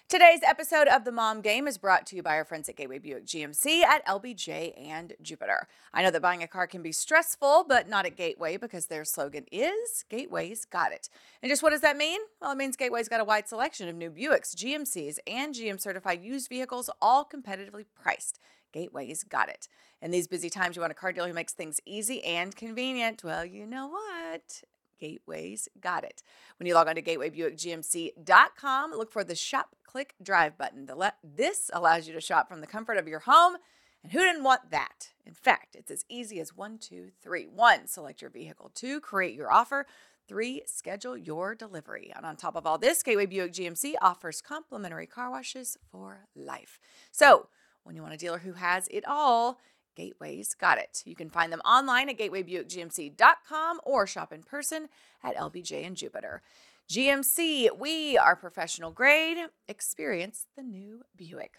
Today's episode of The Mom Game is brought to you by our friends at Gateway Buick GMC at LBJ and Jupiter. I know that buying a car can be stressful, but not at Gateway because their slogan is Gateway's Got It. And just what does that mean? Well, it means Gateway's got a wide selection of new Buicks, GMCs, and GM certified used vehicles, all competitively priced. Gateway's got it. In these busy times, you want a car dealer who makes things easy and convenient. Well, you know what? Gateway's got it. When you log on to gatewaybuickgmc.com, look for the Shop, Click, Drive button. This allows you to shop from the comfort of your home, and who didn't want that? In fact, it's as easy as 1, 2, 3. 1, select your vehicle. 2, create your offer. 3, schedule your delivery. And on top of all this, Gateway Buick GMC offers complimentary car washes for life. So, when you want a dealer who has it all, Gateway's got it. You can find them online at gatewaybuickgmc.com or shop in person at LBJ and Jupiter. GMC, we are professional grade. Experience the new Buick.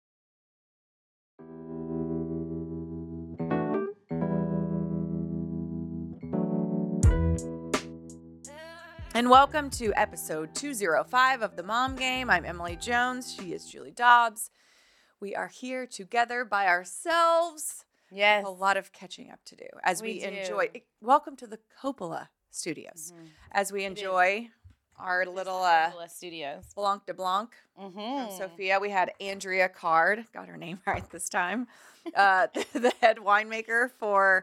And welcome to episode 205 of The Mom Game. I'm Emily Jones. She is Julie Dobbs. We are here together by ourselves. Yes. A lot of catching up to do as we enjoy. Welcome to the Coppola Studios. Mm-hmm. As we enjoy our little Coppola Studios. Blanc de Blanc from Sophia. We had Andrea Card, got her name right this time, the head winemaker for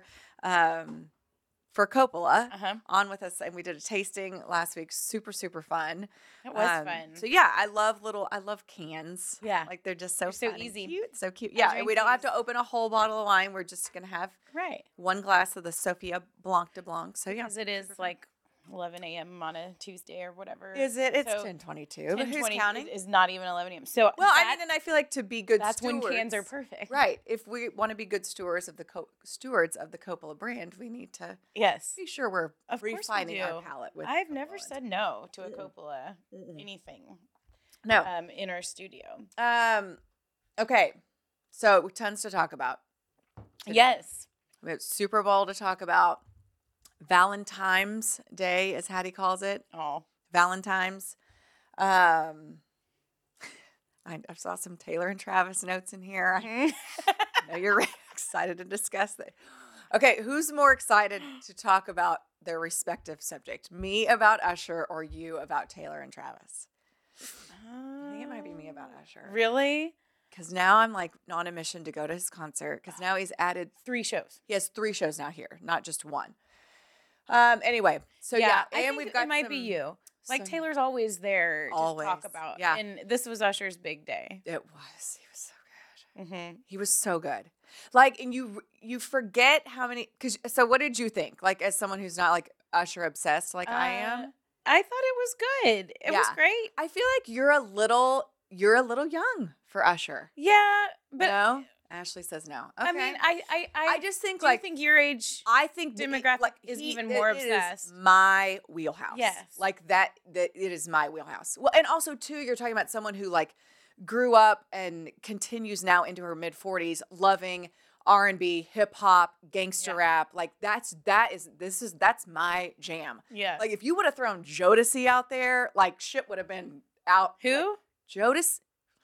Coppola, on with us, and we did a tasting last week. Super, super fun. It was fun. So yeah, I love cans. Yeah. Like they're just so so fun easy. and cute. So cute. Yeah, we don't have to open a whole bottle of wine. We're just going to have one glass of the Sophia Blanc de Blanc. So yeah. Because it is like 11 a.m. on a Tuesday or whatever. Is it? It's 10:22. But who's counting? Is not even 11 a.m. So and I feel like to be good that's stewards, when cans are perfect. Right. If we want to be good stewards of the Coppola brand, we need to be sure we're refining our palate with I've never said no to a Coppola anything. No. In our studio. Okay. So tons to talk about. Yes. We have Super Bowl to talk about. Valentine's Day, as Hattie calls it. Oh. Valentine's. I saw some Taylor and Travis notes in here. I know you're excited to discuss that. Okay, who's more excited to talk about their respective subject? Me about Usher or you about Taylor and Travis? I think it might be me about Usher. Really? Because now I'm like on a mission to go to his concert because now he's added 3 shows. He has 3 shows now here, not just one. Anyway, so I and think we've got it might be you. Like Taylor's always there to talk about. Yeah. And this was Usher's big day. It was. He was so good. Mm-hmm. He was so good. Like, and you forget how many. So what did you think? Like, as someone who's not like Usher obsessed like I am, I thought it was good. It was great. I feel like you're a little young for Usher. Yeah, but no. Ashley says no. Okay. I mean, I just think I think your age demographic is even more obsessed. Is my wheelhouse. Yes. Like that it is my wheelhouse. Well, and also too, you're talking about someone who like grew up and continues now into her mid 40s loving R&B, hip hop, gangster rap. Like that's my jam. Yeah. Like if you would have thrown Jodeci out there, like shit would have been out. Who? Like, Jodeci.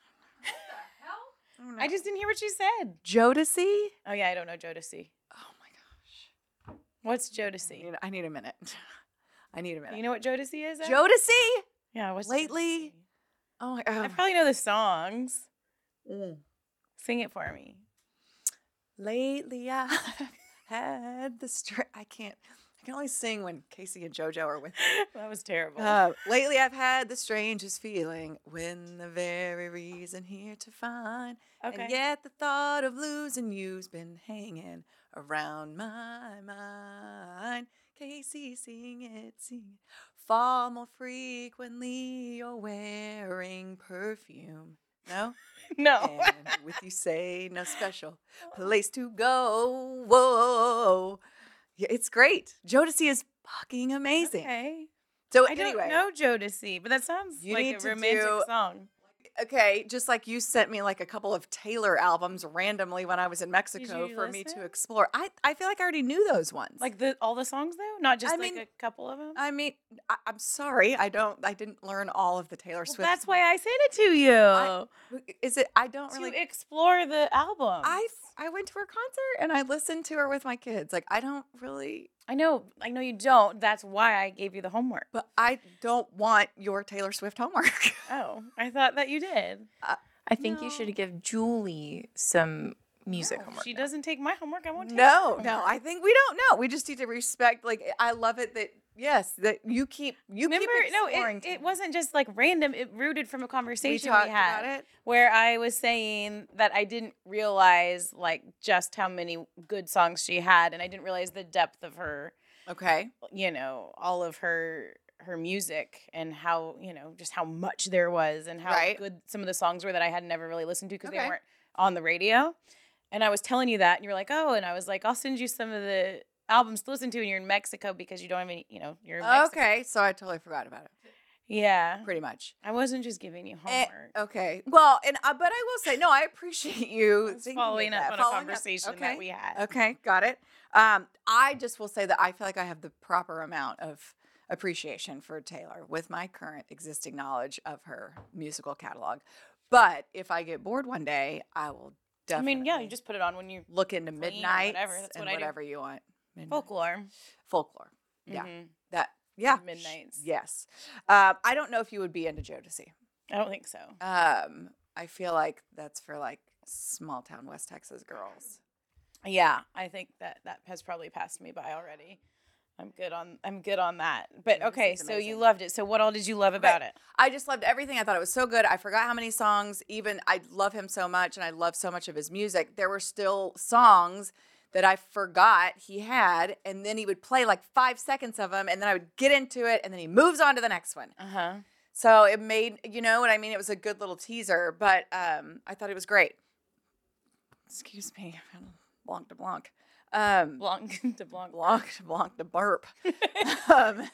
I just didn't hear what you said. Jodeci? Oh, yeah, I don't know Jodeci. Oh, my gosh. What's Jodeci? I need a minute. You know what Jodeci is? Jodeci? Yeah, what's Lately? Jodeci? Oh, my God. I probably know the songs. Sing it for me. Lately, I had the strength. I can only sing when Casey and JoJo are with me. That was terrible. Lately, I've had the strangest feeling when the very reason here to find. Okay. And yet the thought of losing you's been hanging around my mind. Casey, sing it. Far more frequently you're wearing perfume. No? No. And with you say no special place to go. Whoa. Yeah, it's great. Jodeci is fucking amazing. Okay. So I don't know Jodeci, but that sounds like a romantic song. okay, just like you sent me like a couple of Taylor albums randomly when I was in Mexico you for me to listen? explore. I feel like I already knew those ones. Like all the songs though, not just I like mean, a couple of them. I mean, I'm sorry, I didn't learn all of the Taylor Well, Swift. that's why I sent it to you Is it? I don't to really. explore the album. I went to her concert and I listened to her with my kids. Like I don't really, I know you don't. That's why I gave you the homework. but I don't want your Taylor Swift homework. Oh, I thought that you did. I think you No. should give Julie some music No, homework. she doesn't take my homework. I won't take No, her no. homework. I think we don't know. We just need to respect. Like I love it that yes, that you keep Remember, no, exploring it Taylor. wasn't just like random. It rooted from a We conversation talked we had about it. where I was saying that I didn't realize like just how many good songs she had, and I didn't realize the depth of her, Okay. all of her music and how, just how much there was and how Right. good some of the songs were that I had never really listened to because Okay. they weren't on the radio. And I was telling you that, and you were like, "Oh," and I was like, "I'll send you some of the albums to listen to when you're in Mexico because you don't have any, you're in Mexico." Okay. So I totally forgot about it. Yeah. Pretty much. I wasn't just giving you Eh, homework. okay. Well, and but I will say no. I appreciate you I was thinking following of up that. on a Following up. conversation that we had. Okay, got it. I just will say that I feel like I have the proper amount of appreciation for Taylor with my current existing knowledge of her musical catalog. But if I get bored one day, I will I definitely mean, yeah, you just put it on when you look into clean or midnight whatever. That's and what I do. whatever you want. Midnight. folklore. Folklore. Yeah. Mhm. That. Yeah. Midnights. Yes. I don't know if you would be into Jodeci. I don't think so. I feel like that's for like small town West Texas girls. Yeah, I think that has probably passed me by already. I'm good on that. But Yeah, okay, it's so you amazing. loved it. So what all did you love about it? I just loved everything. I thought it was so good. I forgot how many songs. Even I love him so much, and I love so much of his music. There were still songs that I forgot he had, and then he would play like 5 seconds of them, and then I would get into it, and then he moves on to the next one. Uh-huh. So it made, you know what I mean? It was a good little teaser, but I thought it was great. Excuse me, blanc de blanc. Blanc de blanc. Blanc de burp. um,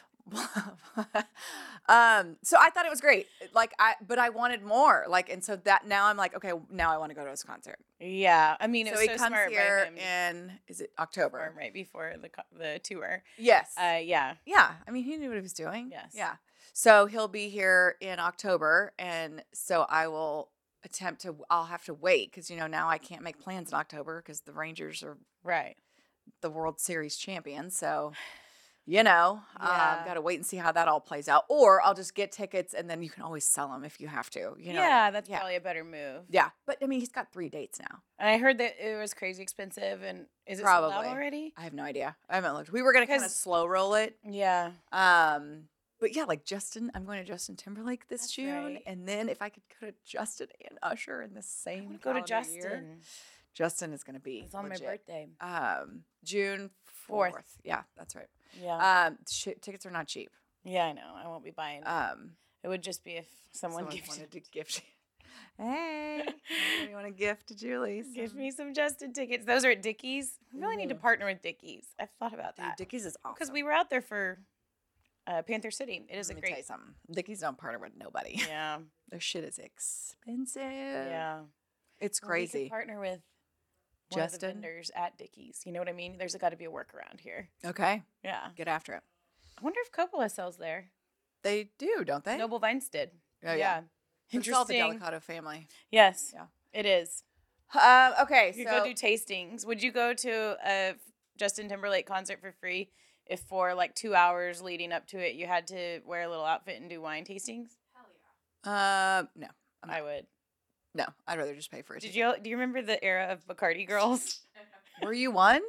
so I thought it was great. But I wanted more. And so that now I'm like, okay, now I want to go to his concert. Yeah, I mean, it So was he so comes smart here by him. in, is it October? Or right before the tour. Yes. Yeah. Yeah. I mean, he knew what he was doing. Yes. Yeah. So he'll be here in October. And so I'll have to wait because, now I can't make plans in October because the Rangers are Right. the World Series champions. So, Yeah. got to wait and see how that all plays out. Or I'll just get tickets and then you can always sell them if you have to. Yeah, that's yeah. probably a better move. Yeah. But I mean, he's got 3 dates now. And I heard that it was crazy expensive. And is it sold out Probably. already? I have no idea. I haven't looked. We were going to kind of 'Cause- slow roll it. Yeah. But yeah, like Justin, I'm going to Justin Timberlake this That's June. right. And then if I could go to Justin and Usher in the I same want to go to calendar year, Justin. Justin is going to be It's on legit. my birthday. June 4th. 4th. Yeah, that's right. Yeah. Tickets are not cheap. Yeah, I know. I won't be buying. It would just be if someone Someone gifted. wanted to gift. Hey, you want to gift to Julie? Give me some Justin tickets. Those are at Dickies. We really need to partner with Dickies. I've thought about Dude, that. Dickies is awesome. Because we were out there for Panther City. It is Let a me tell you great. something. Dickies don't partner with nobody. Yeah. Their shit is expensive. Yeah. It's Well, we could crazy. partner with one of the Justin? vendors at Dickies. You know what I mean? There's got to be a workaround here. Okay, Yeah. get after it. I wonder if Coppola sells there. They do, don't they? Noble Vines did. Oh, yeah. It's all the Interesting. Delicato family. Yes. Yeah. It is. Okay, You so could go do tastings. Would you go to a Justin Timberlake concert for free if for like 2 hours leading up to it you had to wear a little outfit and do wine tastings? no, I would. no, I'd rather just pay for it. Do you remember the era of Bacardi girls? Were you one?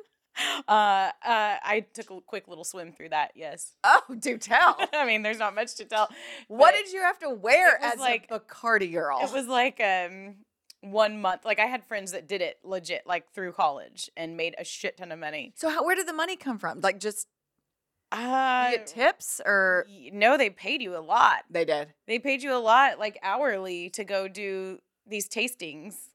I took a quick little swim through that. Yes. Oh, do tell. I mean, there's not much to tell. What but did you have to wear it was as like- a Bacardi girl? It was like 1 month. Like I had friends that did it legit, like through college, and made a shit ton of money. So where did the money come from? Like just you Uh, get tips or no, they paid you a lot. they did? They paid you a lot, like hourly, to go do these tastings.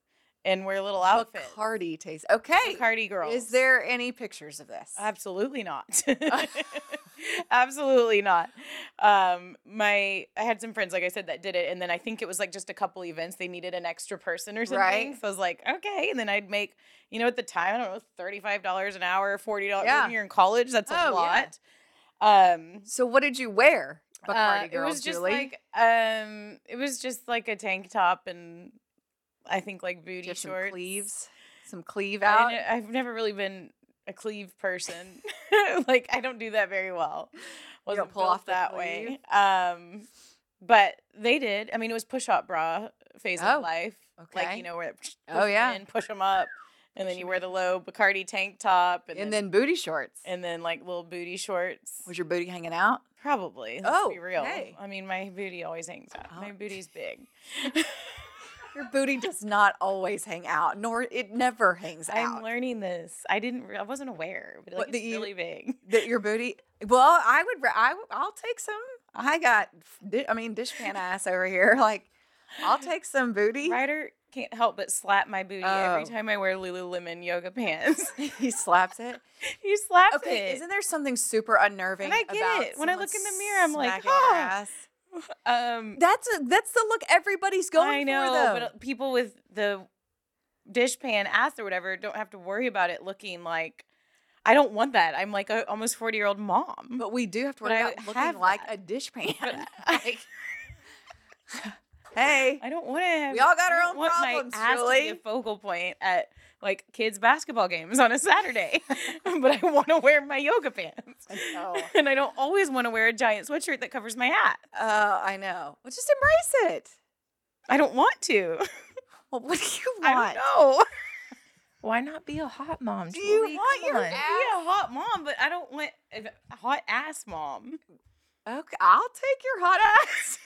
and wear little outfits. Bacardi taste. Okay. Bacardi girls. Is there any pictures of this? Absolutely not. Absolutely not. I had some friends, like I said, that did it, and then I think it was like just a couple events they needed an extra person or something. Right. So I was like, okay, and then I'd make, at the time, I don't know, $35 an hour, $40 Yeah. when you're in college. That's a Oh, yeah. lot. So what did you wear? Bacardi girl, it was just Julie? like a tank top and I think like booty Do you have some shorts. cleaves? Some cleave out? I've never really been a cleave person. Like I don't do that very well. Wasn't pull built off the that way. But they did. I mean, it was push-up bra phase Oh, of life. Like okay. where Oh, yeah. and push them up, and then you wear the low Bacardi tank top, And then booty shorts. and then like little booty shorts. Was your booty hanging out? Probably. Let's Oh, be real. okay. I mean, my booty always hangs out. Oh. My booty's big. Your booty does not always hang out, nor it never hangs I'm out. learning this. I wasn't aware, but like What, that it's you- really big. That your booty. Well, I'll take some. I got, dishpan ass over here. Like, I'll take some booty. Ryder can't help but slap my booty every Oh. time I wear Lululemon yoga pants. He slaps it. He slaps Okay, it. isn't there something super unnerving And I get about it. When I someone look in the mirror, I'm like, smacking your "Oh." ass? Um, That's the look everybody's going I know, for, though. but people with the dishpan ass or whatever don't have to worry about it looking like. I don't want that. I'm like a almost 40-year-old mom. But we do have to But worry I about looking have like that. a dishpan. But Like, hey, I don't want to have. We all got I our don't own want problems, my ass to be Julie. a focal point at like kids' basketball games on a Saturday, but I want to wear my yoga pants. I know. And I don't always want to wear a giant sweatshirt that covers my hat. I know. Well, just embrace it. I don't want to. Well, what do you I want? don't know. Why not be a hot mom? Do you Julie? want Come your on. Be a hot mom, but I don't want a hot ass mom. Okay, I'll take your hot ass.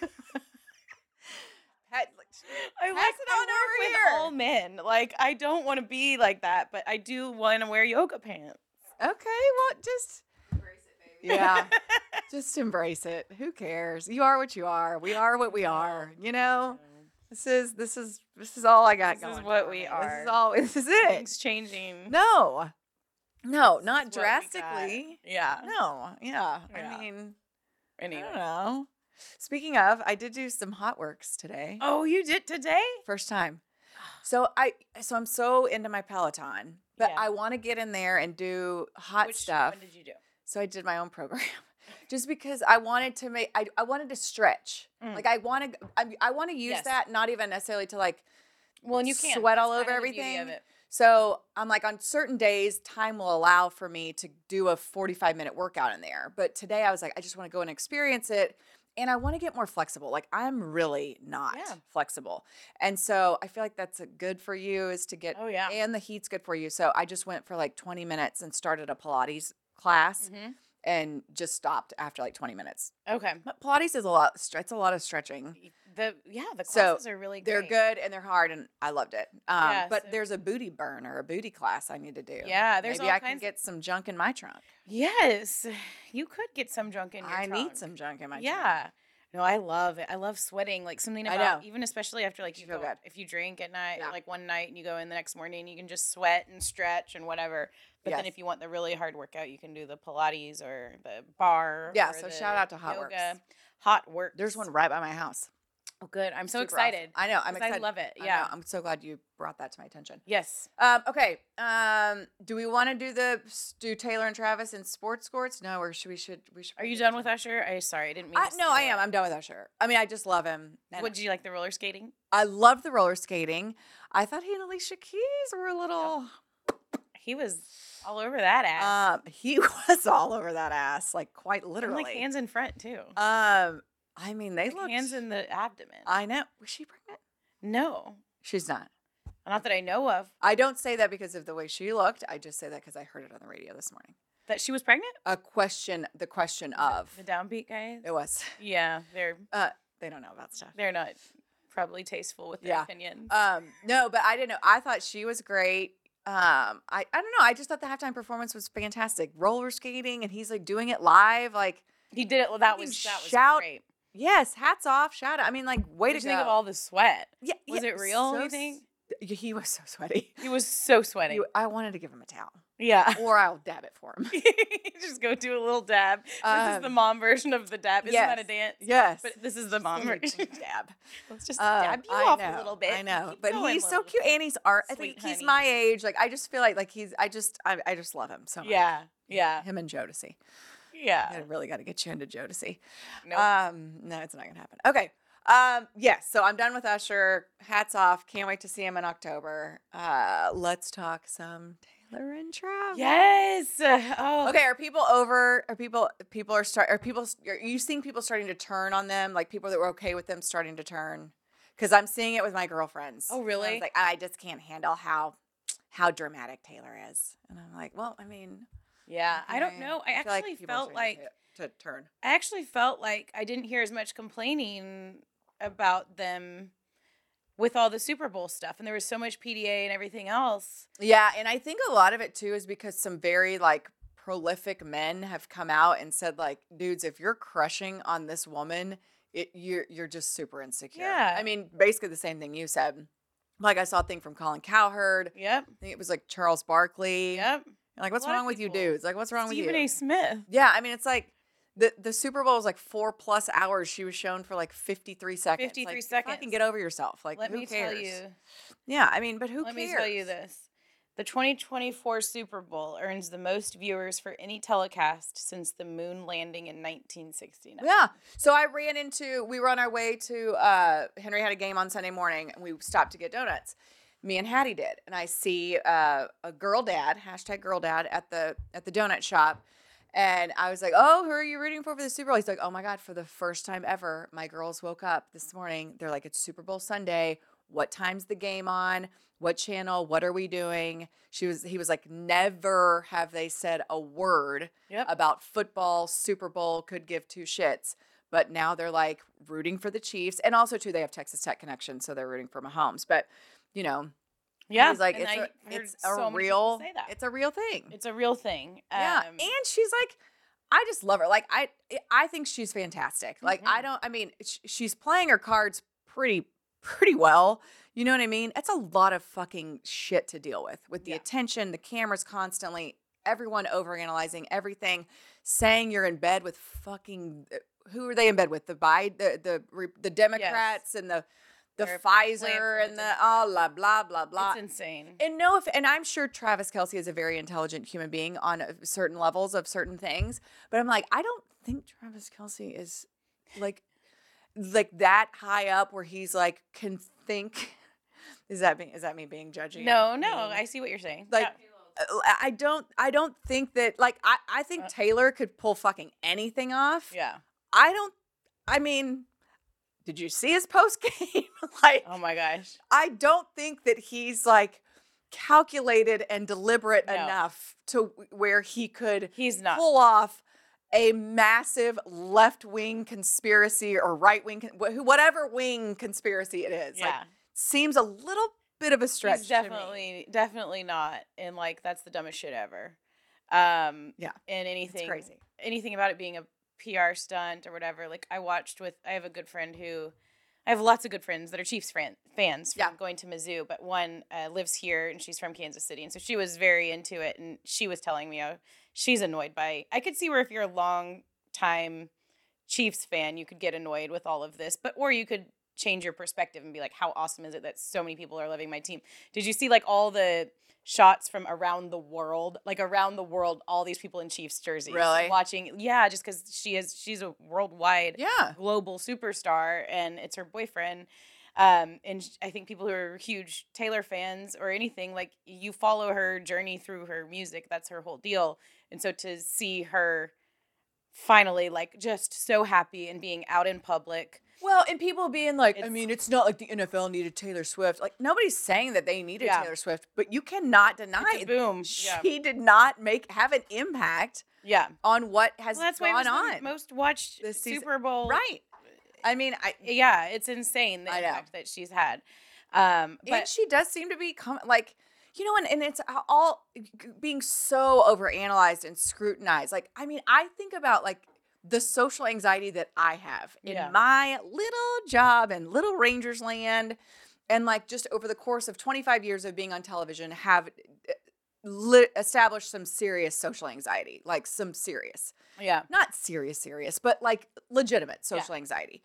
I Pass like it on I work over with here. all men. Like I don't want to be like that, but I do want to wear yoga pants. Okay, well, just embrace it, baby. Yeah, just embrace it. Who cares? You are what you are. We are what we are. You know, this is all I got This going. is what for we me. are. This is all. This is it. Things changing. No, not This is what we got. drastically. Yeah. No, yeah. Yeah. I mean, Anyway. I don't know. Speaking of, I did do some hot works today. Oh, you did today? First time. So I'm so into my Peloton, but Yeah. I want to get in there and do hot stuff. When did you do? So I did my own program. Just because I wanted to I wanted to stretch. Mm. Like I want to use Yes. that not even necessarily to like Well, and you can't sweat all That's over kind of the beauty of everything. it. So I'm like, on certain days, time will allow for me to do a 45-minute workout in there. But today I was like, I just want to go and experience it. And I want to get more flexible. Like, I'm really not Yeah. flexible. And so I feel like that's good for you, is to get, Oh, yeah. and the heat's good for you. So I just went for like 20 minutes and started a Pilates class Mhm. and just stopped after like 20 minutes. Okay. But Pilates is it's a lot of stretching. The So, classes are really great. They're good and they're hard, and I loved it. Yeah, But so- there's a booty burn or a booty class I need to do. Yeah, there's Maybe all I can kinds- get some junk in my trunk. Yes. You could get some junk in your I trunk. need some junk in my trunk. Yeah. No, I love it. I love sweating. Like something I about know. even especially after like You you feel go, good. if you drink at night, Yeah. like one night and you go in the next morning, you can just sweat and stretch and whatever. But then Yes. if you want the really hard workout, you can do the Pilates or the bar. Yeah, or so the shout out to Hot yoga. Works. Hot Works. There's one right by my house. Oh, good. I'm so Super awesome. excited. I know. I'm 'cause I excited. love it. I know. Yeah. I'm so glad you brought that to my attention. Yes. Okay. Do we want to do Taylor and Travis in sports courts? No, or we should. Are you done with Usher? Sorry, I didn't mean. to No, I steal am. it. I'm done with Usher. I mean, I just love him. And Would you like the roller skating? I love the roller skating. I thought he and Alicia Keys were a little. He was all over that ass. He was all over that ass, like quite And literally. like hands in front too. I mean, they Like looked. hands in the abdomen. I know. Was she pregnant? No, She's not. not that I know of. I don't say that because of the way she looked. I just say that because I heard it on the radio this morning. That she was pregnant. The question of The downbeat guys. it was. Yeah, They don't know about stuff. they're not probably tasteful with their Yeah. opinions. No, but I didn't know. I thought she was great. I don't know. I just thought the halftime performance was fantastic. Roller skating, and he's like doing it live. Like, he did it. That you was shout great. yes, hats off, shout out. I mean, like, way What to did go. you think of all the sweat? Yeah, Was yeah, it real? so You think? He was so sweaty. He was so sweaty. I wanted to give him a towel, Yeah. or I'll dab it for him. Just go do a little dab. This is the mom version of the dab. Isn't that a dance? Yes. But this is the mom Let me version. dab. Let's just dab you off a little bit. I know, Keep but going, he's so little cute, and he's I sweet think he's honey. my age. Like I just feel like he's. I just love him so much. Yeah. Yeah. Him and Jodeci. Yeah. I really got to get you into Jodeci. Nope. No, it's not gonna happen. Okay. Yes. So I'm done with Usher. Hats off. Can't wait to see him in October. Let's talk some Taylor and Travis. Yes. Oh. Okay. Are people over? Are people Are you seeing people starting to turn on them? Like people that were okay with them starting to turn? Because I'm seeing it with my girlfriends. Oh, really? I was like, I just can't handle how dramatic Taylor is, and I'm like, well, I mean. Yeah. I don't okay. know. I feel like actually people are felt starting like to turn. I didn't hear as much complaining about them with all the Super Bowl stuff, and there was so much PDA and everything else. Yeah, and I think a lot of it too is because some very like prolific men have come out and said like, dudes, if you're crushing on this woman, you're just super insecure. Yeah. I mean, basically the same thing you said. Like I saw a thing from Colin Cowherd. Yep. I think it was like Charles Barkley. Yep. Like, what's A lot of wrong with you people. dudes? Like, what's wrong Stephen with you? A. Smith. Yeah, I mean, it's like the Super Bowl was like 4+ hours. She was shown for like 53 seconds. 53 like, seconds. Fucking get over yourself. Like, Let who me cares? tell you. Yeah, I mean, but who Let cares? me tell you this. The 2024 Super Bowl earns the most viewers for any telecast since the moon landing in 1969. Yeah. So we were on our way to, Henry had a game on Sunday morning and we stopped to get donuts. Me and Hattie did. And I see a girl dad, #girldad at the donut shop. And I was like, oh, who are you rooting for the Super Bowl? He's like, oh my God, for the first time ever, my girls woke up this morning. They're like, it's Super Bowl Sunday. What time's the game on? What channel? What are we doing? He was like, never have they said a word Yep. about football, Super Bowl, could give two shits. But now they're like rooting for the Chiefs. And also too, they have Texas Tech connection, so they're rooting for Mahomes. But you know, Yeah. he's like, and I heard it's so a many people real say that. it's a real thing. It's a real thing. Yeah, and she's like, I just love her. Like, I think she's fantastic. Like, she's playing her cards pretty well. You know what I mean? It's a lot of fucking shit to deal with the Yeah. attention, the cameras constantly, everyone overanalyzing everything, saying you're in bed with fucking who are they in bed with? The Democrats and the They're playing for Pfizer the and the blah blah blah blah. It's insane. And and I'm sure Travis Kelce is a very intelligent human being on certain levels of certain things, but I'm like, I don't think Travis Kelce is like that high up where he's like can think. Is that me being judgy? No, Being- I see what you're saying. like. Yeah. I don't think that like I think Taylor could pull fucking anything off. Yeah. I mean, did you see his post game? Like, Oh my gosh. I don't think that he's like calculated and deliberate No. enough to where he could He's not. pull off a massive left-wing conspiracy or right-wing, whatever wing conspiracy it is. Like, Yeah. seems a little bit of a stretch. He's to me. definitely not. And like that's the dumbest shit ever. Yeah. And It's crazy. anything about it being a PR stunt or whatever. Like I have a good friend I have lots of good friends that are Chiefs fans from Yeah. going to Mizzou, but one lives here and she's from Kansas City. And so she was very into it. And she was telling me she's annoyed by, I could see where if you're a long time Chiefs fan, you could get annoyed with all of this, or you could change your perspective and be like, how awesome is it that so many people are loving my team? Did you see like all the shots from around the world, all these people in Chiefs jerseys Really? watching? Yeah, just because she's a worldwide Yeah. global superstar and it's her boyfriend. I think people who are huge Taylor fans or anything, like you follow her journey through her music. That's her whole deal. And so to see her finally like just so happy and being out in public. Well, and people being like, I It's- mean, it's not like the NFL needed Taylor Swift. Like, nobody's saying that they needed Yeah. Taylor Swift, but you cannot deny It's a boom. Yeah. she did not have an impact Yeah. on what has Well, that's why it was gone the on. most watched this season. Super Bowl. Right. I mean, Yeah, it's insane the I know. impact that she's had. and But she does seem to be like, you know, and it's all being so overanalyzed and scrutinized. Like, I mean, I think about like the social anxiety that I have in Yeah. my little job in Little Rangers Land. and like just over the course of 25 years of being on television have established some serious social anxiety, like some serious, Yeah. not serious, but like legitimate social anxiety.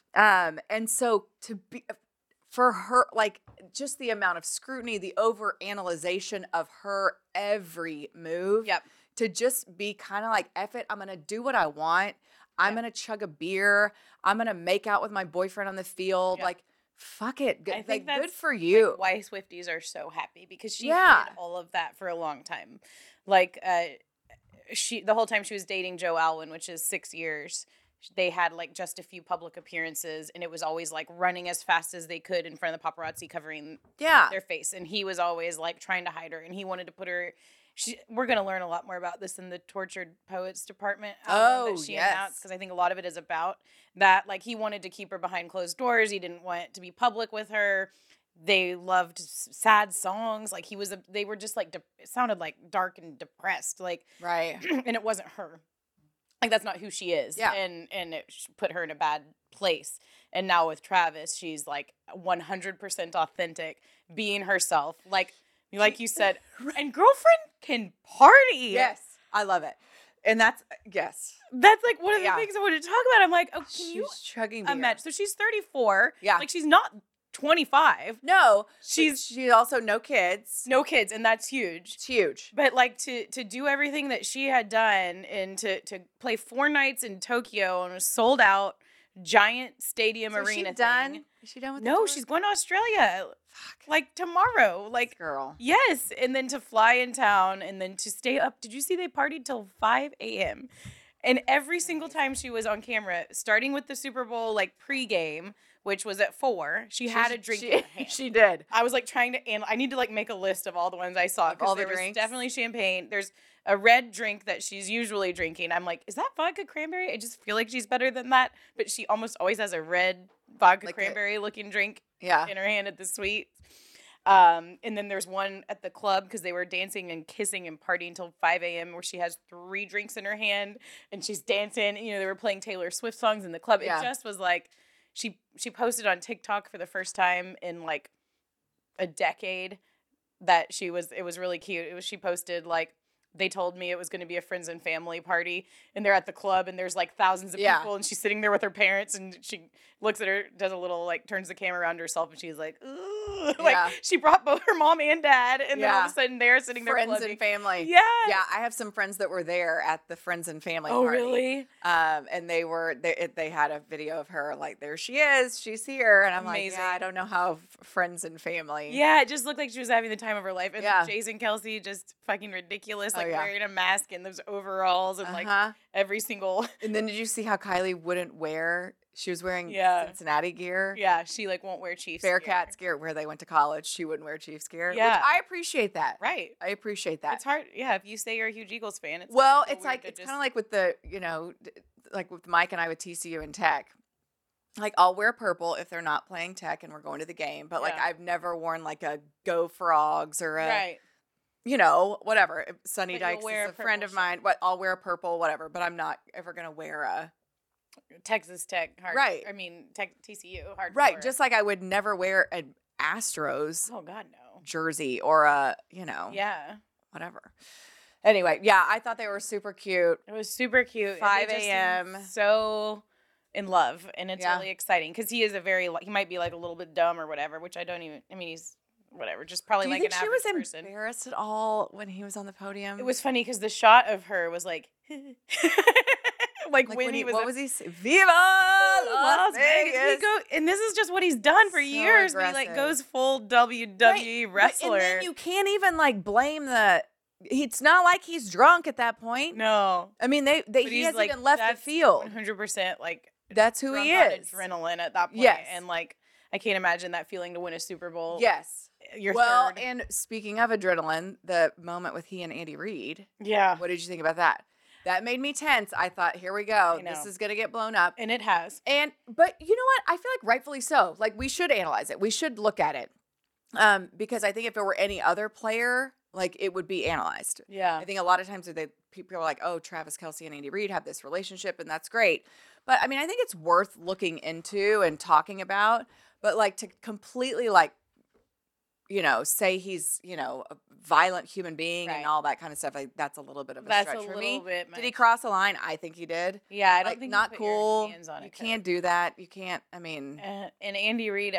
And so to be for her, like just the amount of scrutiny, the over analyzation of her every move, Yep. to just be kind of like, F it, I'm gonna do what I want. I'm gonna chug a beer. I'm gonna make out with my boyfriend on the field. Yep. Like, fuck it. I think that's good for you. Why Swifties are so happy, because she Yeah. did all of that for a long time. Like, the whole time she was dating Joe Alwyn, which is 6 years, they had like just a few public appearances, and it was always like running as fast as they could in front of the paparazzi covering Yeah. their face, and he was always like trying to hide her, and he wanted to put her. We're going to learn a lot more about this in the Tortured Poets department album that she announced, because I think a lot of it is about that. Like, he wanted to keep her behind closed doors. He didn't want to be public with her. They loved sad songs. Like, they were just like, it sounded like dark and depressed. Like, Right. and it wasn't her. Like, that's not who she is. Yeah. And it put her in a bad place. And now with Travis, she's like 100% authentic, being herself. Like you said, and girlfriend can party. Yes. I love it. And that's, yes. That's like one of the Yeah. things I wanted to talk about. I'm like, oh, can She's you chugging beer. imagine? So she's 34. Yeah. Like, she's not 25. No. She's She also no kids. no kids, and that's huge. It's huge. But like to do everything that she had done, and to play 4 nights in Tokyo on a sold out giant stadium So is arena she done? thing. Is she done with the No, tour? she's going to Australia Fuck. like tomorrow. Like, Girl. yes, and then to fly in town, and then to stay up. Did you see they partied till 5 a.m.? And every single time she was on camera, starting with the Super Bowl like pregame, which was at 4, she had a drink in her hand. She did. I was like trying to, and I need to like make a list of all the ones I saw, Of all because the there was drinks? definitely champagne. There's a red drink that she's usually drinking. I'm like, is that vodka cranberry? I just feel like she's better than that. But she almost always has a red vodka Like cranberry looking drink Yeah. in her hand at the suite. And then there's one at the club, because they were dancing and kissing and partying until 5 a.m., where she has 3 drinks in her hand and she's dancing. You know, they were playing Taylor Swift songs in the club. Yeah. It just was like, she posted on TikTok for the first time in like a decade that it was really cute. She posted like, they told me it was going to be a friends and family party, and they're at the club, and there's like thousands of Yeah. people, and she's sitting there with her parents, and she looks at her, does a little like, turns the camera around herself, and she's like, ooh. Like, Yeah. she brought both her mom and dad, and then all Yeah. of a sudden they're sitting there Friends clubbing. and family. Yeah. Yeah, I have some friends that were there at the friends and family Oh, party. really? And they had a video of her, like, there she is, she's here. And I'm Amazing. like, yeah, I don't know how friends and family. Yeah, it just looked like she was having the time of her life. And Yeah. Jason Kelsey, just fucking ridiculous, like yeah. wearing a mask and those overalls, and like every single. And then did you see how Kylie wouldn't wear, she was wearing Yeah. Cincinnati gear? Yeah, she like won't wear Chiefs gear. Bearcats gear, where they went to college. She wouldn't wear Chiefs gear. Yeah. Which I appreciate that. Right. I appreciate that. It's hard. Yeah, if you say you're a huge Eagles fan, it's Well, kinda it's weird like, to it's just- kind of like with the, like with Mike and I with TCU and Tech. Like, I'll wear purple if they're not playing Tech and we're going to the game. But, like, Yeah. I've never worn, like, a Go Frogs or a, right. whatever. If Sunny But you'll Dykes wear is a a friend purple of mine. I'll wear purple, whatever. But I'm not ever going to wear a, Texas Tech, hard. Right. I mean, TCU, hard. right. Just like I would never wear an Astros Oh God, no. jersey or a, Yeah, whatever. Anyway, yeah, I thought they were super cute. it was super cute. and 5 they just seem a.m.. So in love, and it's Yeah. really exciting, because he is he might be like a little bit dumb or whatever, which I don't even. I mean, he's whatever, just probably Do you like think an she average was person. embarrassed at all when he was on the podium? It was funny because the shot of her was like, like when he was. what was he saying? Viva Las Vegas! And this is just what he's done for So years. But he like aggressive. goes full WWE Right, wrestler. and then you can't even like blame the. It's not like he's drunk at that point. no, I mean, but he he's hasn't like even left the that's field. 100% like That's who drunk he on is. adrenaline at that point. Yes. And like I can't imagine that feeling to win a Super Bowl. Yes. Your Well, third. and speaking of adrenaline, the moment with he and Andy Reid. Yeah. What did you think about that? That made me tense. I thought, here we go. I know. This is gonna get blown up. And it has. But you know what? I feel like rightfully so. Like, we should analyze it. We should look at it. Because I think if it were any other player, like, it would be analyzed. Yeah. I think a lot of times people are like, oh, Travis Kelce and Andy Reid have this relationship, and that's great. But I mean, I think it's worth looking into and talking about. But like to completely like, say he's, a violent human being Right. and all that kind of stuff. Like that's a little bit of a That's a stretch for me. little bit Did he much. cross the line? I think he did. Yeah, I don't Like think not you put your cool. hands on You it, can't do that. You can't. I mean, And Andy Reid,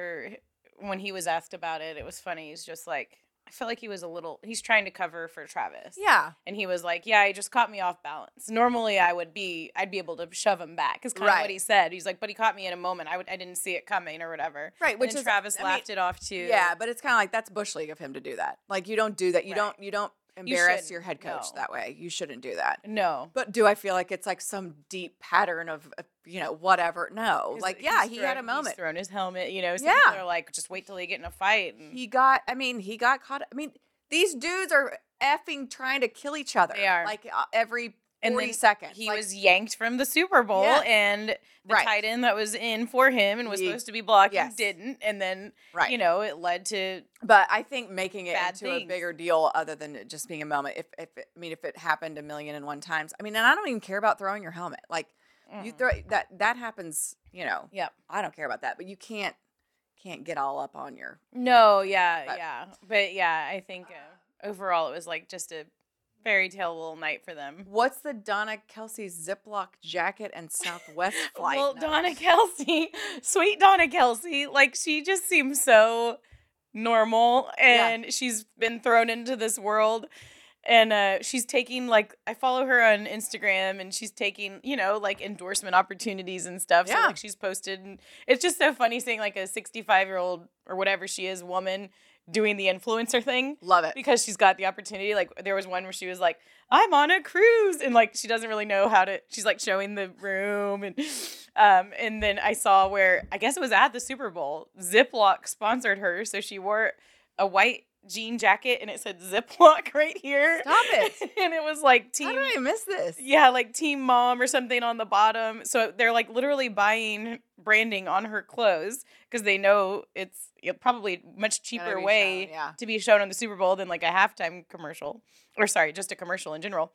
when he was asked about it, it was funny. He's just like, I felt like he's trying to cover for Travis. yeah, And he was like, yeah, he just caught me off balance. Normally I'd be able to shove him back. Is kind of what he said. He's like, but he caught me in a moment. I didn't see it coming or whatever. right. And Which then is Travis I mean, laughed it off too. Yeah, but it's kind of like that's bush league of him to do that. Like you don't do that. You Right. don't embarrass shouldn't, your head coach no. that way. You shouldn't do that. No. But do I feel like it's like some deep pattern of whatever? No. 'Cause Like he's he had a He's moment. thrown his helmet, So Yeah. people are like, just wait till they get in a fight. And He got caught. I mean, these dudes are effing trying to kill each other. They are. Like every 40 and then seconds. he Like, was yanked from the Super Bowl, Yes. and the Right. tight end that was in for him and was Ye- supposed to be blocking yes. didn't, and then Right. it led to But I think making it Bad into a things. bigger deal, other than it just being a moment. If it happened 1,000,001 times, I mean, and I don't even care about throwing your helmet. Like you throw that happens. Yep. I don't care about that, but you can't get all up on your. No, yeah, But- yeah, but yeah, I think overall it was like just a fairy tale little night for them. What's the Donna Kelsey Ziploc jacket and Southwest flight? Well, note? Donna Kelsey, sweet Donna Kelsey, like she just seems so normal, and she's been thrown into this world. And she's taking, like, I follow her on Instagram, and she's taking, like, endorsement opportunities and stuff. So, Yeah. like, she's posted, and it's just so funny seeing, like, a 65-year-old or whatever she is woman doing the influencer thing. Love it. Because she's got the opportunity. Like, there was one where she was like, I'm on a cruise. And, like, she doesn't really know how to, she's, like, showing the room. And then I saw where, I guess it was at the Super Bowl, Ziploc sponsored her. So she wore a white jean jacket, and it said Ziploc right here. Stop it. And it was like How did I miss this? yeah, like Team Mom or something on the bottom. So they're like literally buying branding on her clothes because they know it's probably much cheaper be way shown, yeah. to be shown on the Super Bowl than like a halftime commercial, or sorry, just a commercial in general.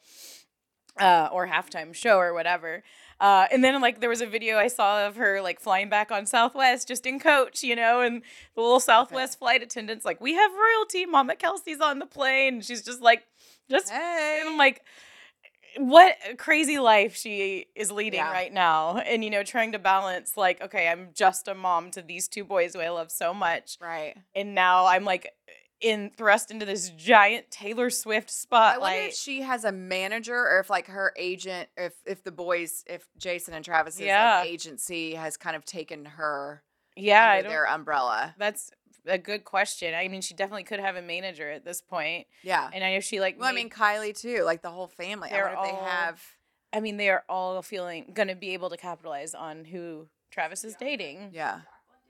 Or halftime show or whatever. And then like there was a video I saw of her like flying back on Southwest just in coach, and the little Southwest flight attendant's like, we have royalty, Mama Kelsey's on the plane. And she's just like, Hey. and I'm like, what a crazy life she is leading Yeah. right now. And, trying to balance like, okay, I'm just a mom to these two boys who I love so much. Right. And now I'm like thrust into this giant Taylor Swift I spotlight. wonder if she has a manager, or if like her agent, if Jason and Travis's Yeah. agency has kind of taken her yeah, under their umbrella. that's a good question. I mean, she definitely could have a manager at this point. Yeah. And I know she like, Well, I mean, Kylie too, like the whole family. I They're wonder if they all- have. I mean, they are all going to be able to capitalize on who Travis is dating. Yeah.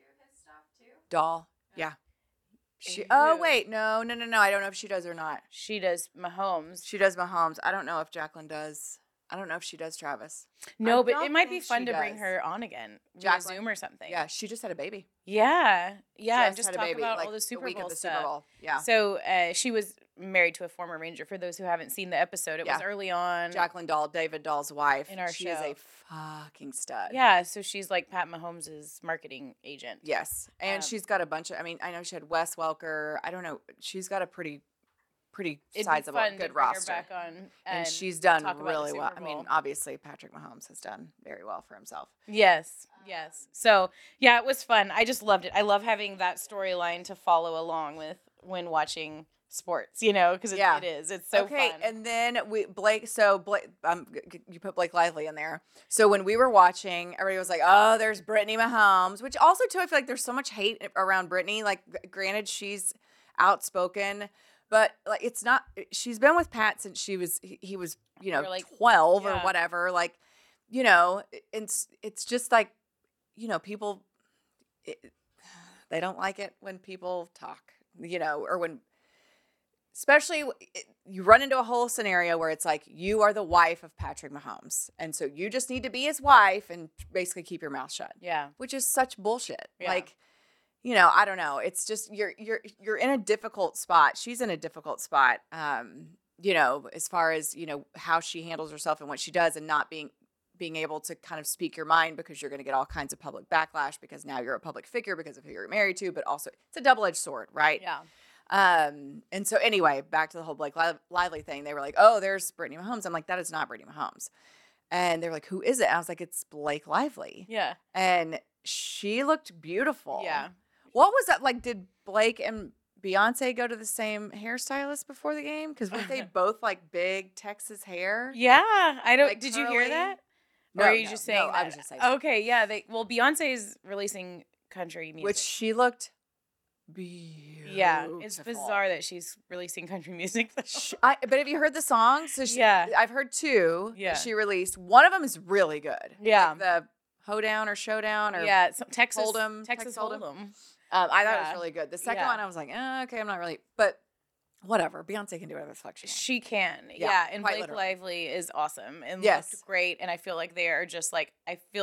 Doll. Yeah. She. Who? Oh wait, no. I don't know if she does or not. She does Mahomes. She does Mahomes. I don't know if Jacqueline does. I don't know if she does Travis. No, I but don't it might be think fun she to bring does. her on again via Jacqueline? Zoom or something. Yeah, she just had a baby. Yeah. Yeah. And Just just had a talk baby, about like, all the Super week Bowl of the stuff. Super Bowl. Yeah. So she was married to a former Ranger. For those who haven't seen the episode, it was Yeah. early on. Jacqueline Dahl, David Dahl's wife. In our she is a show. fucking stud. Yeah. So she's like Pat Mahomes' marketing agent. Yes. And she's got a bunch of, I mean, I know she had Wes Welker. I don't know. She's got a pretty It'd sizable, be fun good to bring roster. her back on, And she's done talk about the really well. Super I mean, Bowl. obviously, Patrick Mahomes has done very well for himself. Yes. So yeah, it was fun. I just loved it. I love having that storyline to follow along with when watching sports. Because Yeah. it is. It's so Okay, fun. and then Blake, you put Blake Lively in there. So when we were watching, everybody was like, "Oh, there's Brittany Mahomes," which also too, I feel like there's so much hate around Brittany. Like, granted, she's outspoken, but like it's not. She's been with Pat since he was Or, like, 12 or yeah. whatever. Like, it's just like, people. They don't like it when people talk, or when. Especially, you run into a whole scenario where it's like, you are the wife of Patrick Mahomes. And so you just need to be his wife and basically keep your mouth shut. Yeah. Which is such bullshit. Yeah. Like, I don't know. It's just, you're in a difficult spot. She's in a difficult spot, as far as, how she handles herself and what she does, and not being being able to kind of speak your mind because you're going to get all kinds of public backlash because now you're a public figure because of who you're married to, but also it's a double-edged sword, right? Yeah. And so anyway, back to the whole Blake Lively thing. They were like, "Oh, there's Brittany Mahomes." I'm like, "That is not Brittany Mahomes." And they were like, "Who is it?" And I was like, "It's Blake Lively." Yeah. And she looked beautiful. Yeah. What was that like? Did Blake and Beyonce go to the same hairstylist before the game? Because weren't they both like big Texas hair? Yeah. I don't. Like did you hear curly? that? No, or are you no, just saying no, that? I was just saying. Okay. Yeah. Beyonce is releasing country music. Which she looked beautiful. Yeah, it's bizarre that she's releasing country music. Though. But have you heard the songs? So Yeah. I've heard two. Yeah. She released. One of them is really good. Yeah. Like the Hoedown or Showdown or Yeah, Texas Hold'em, Texas Hold'em. Hold'em. I thought it Yeah. was really good. The second Yeah. one, I was like, okay, I'm not really, but whatever. Beyonce can do whatever the fuck she wants. She can, Yeah, yeah. And quite Blake literally. Lively is awesome and Yes. looked great. And I feel like they are just like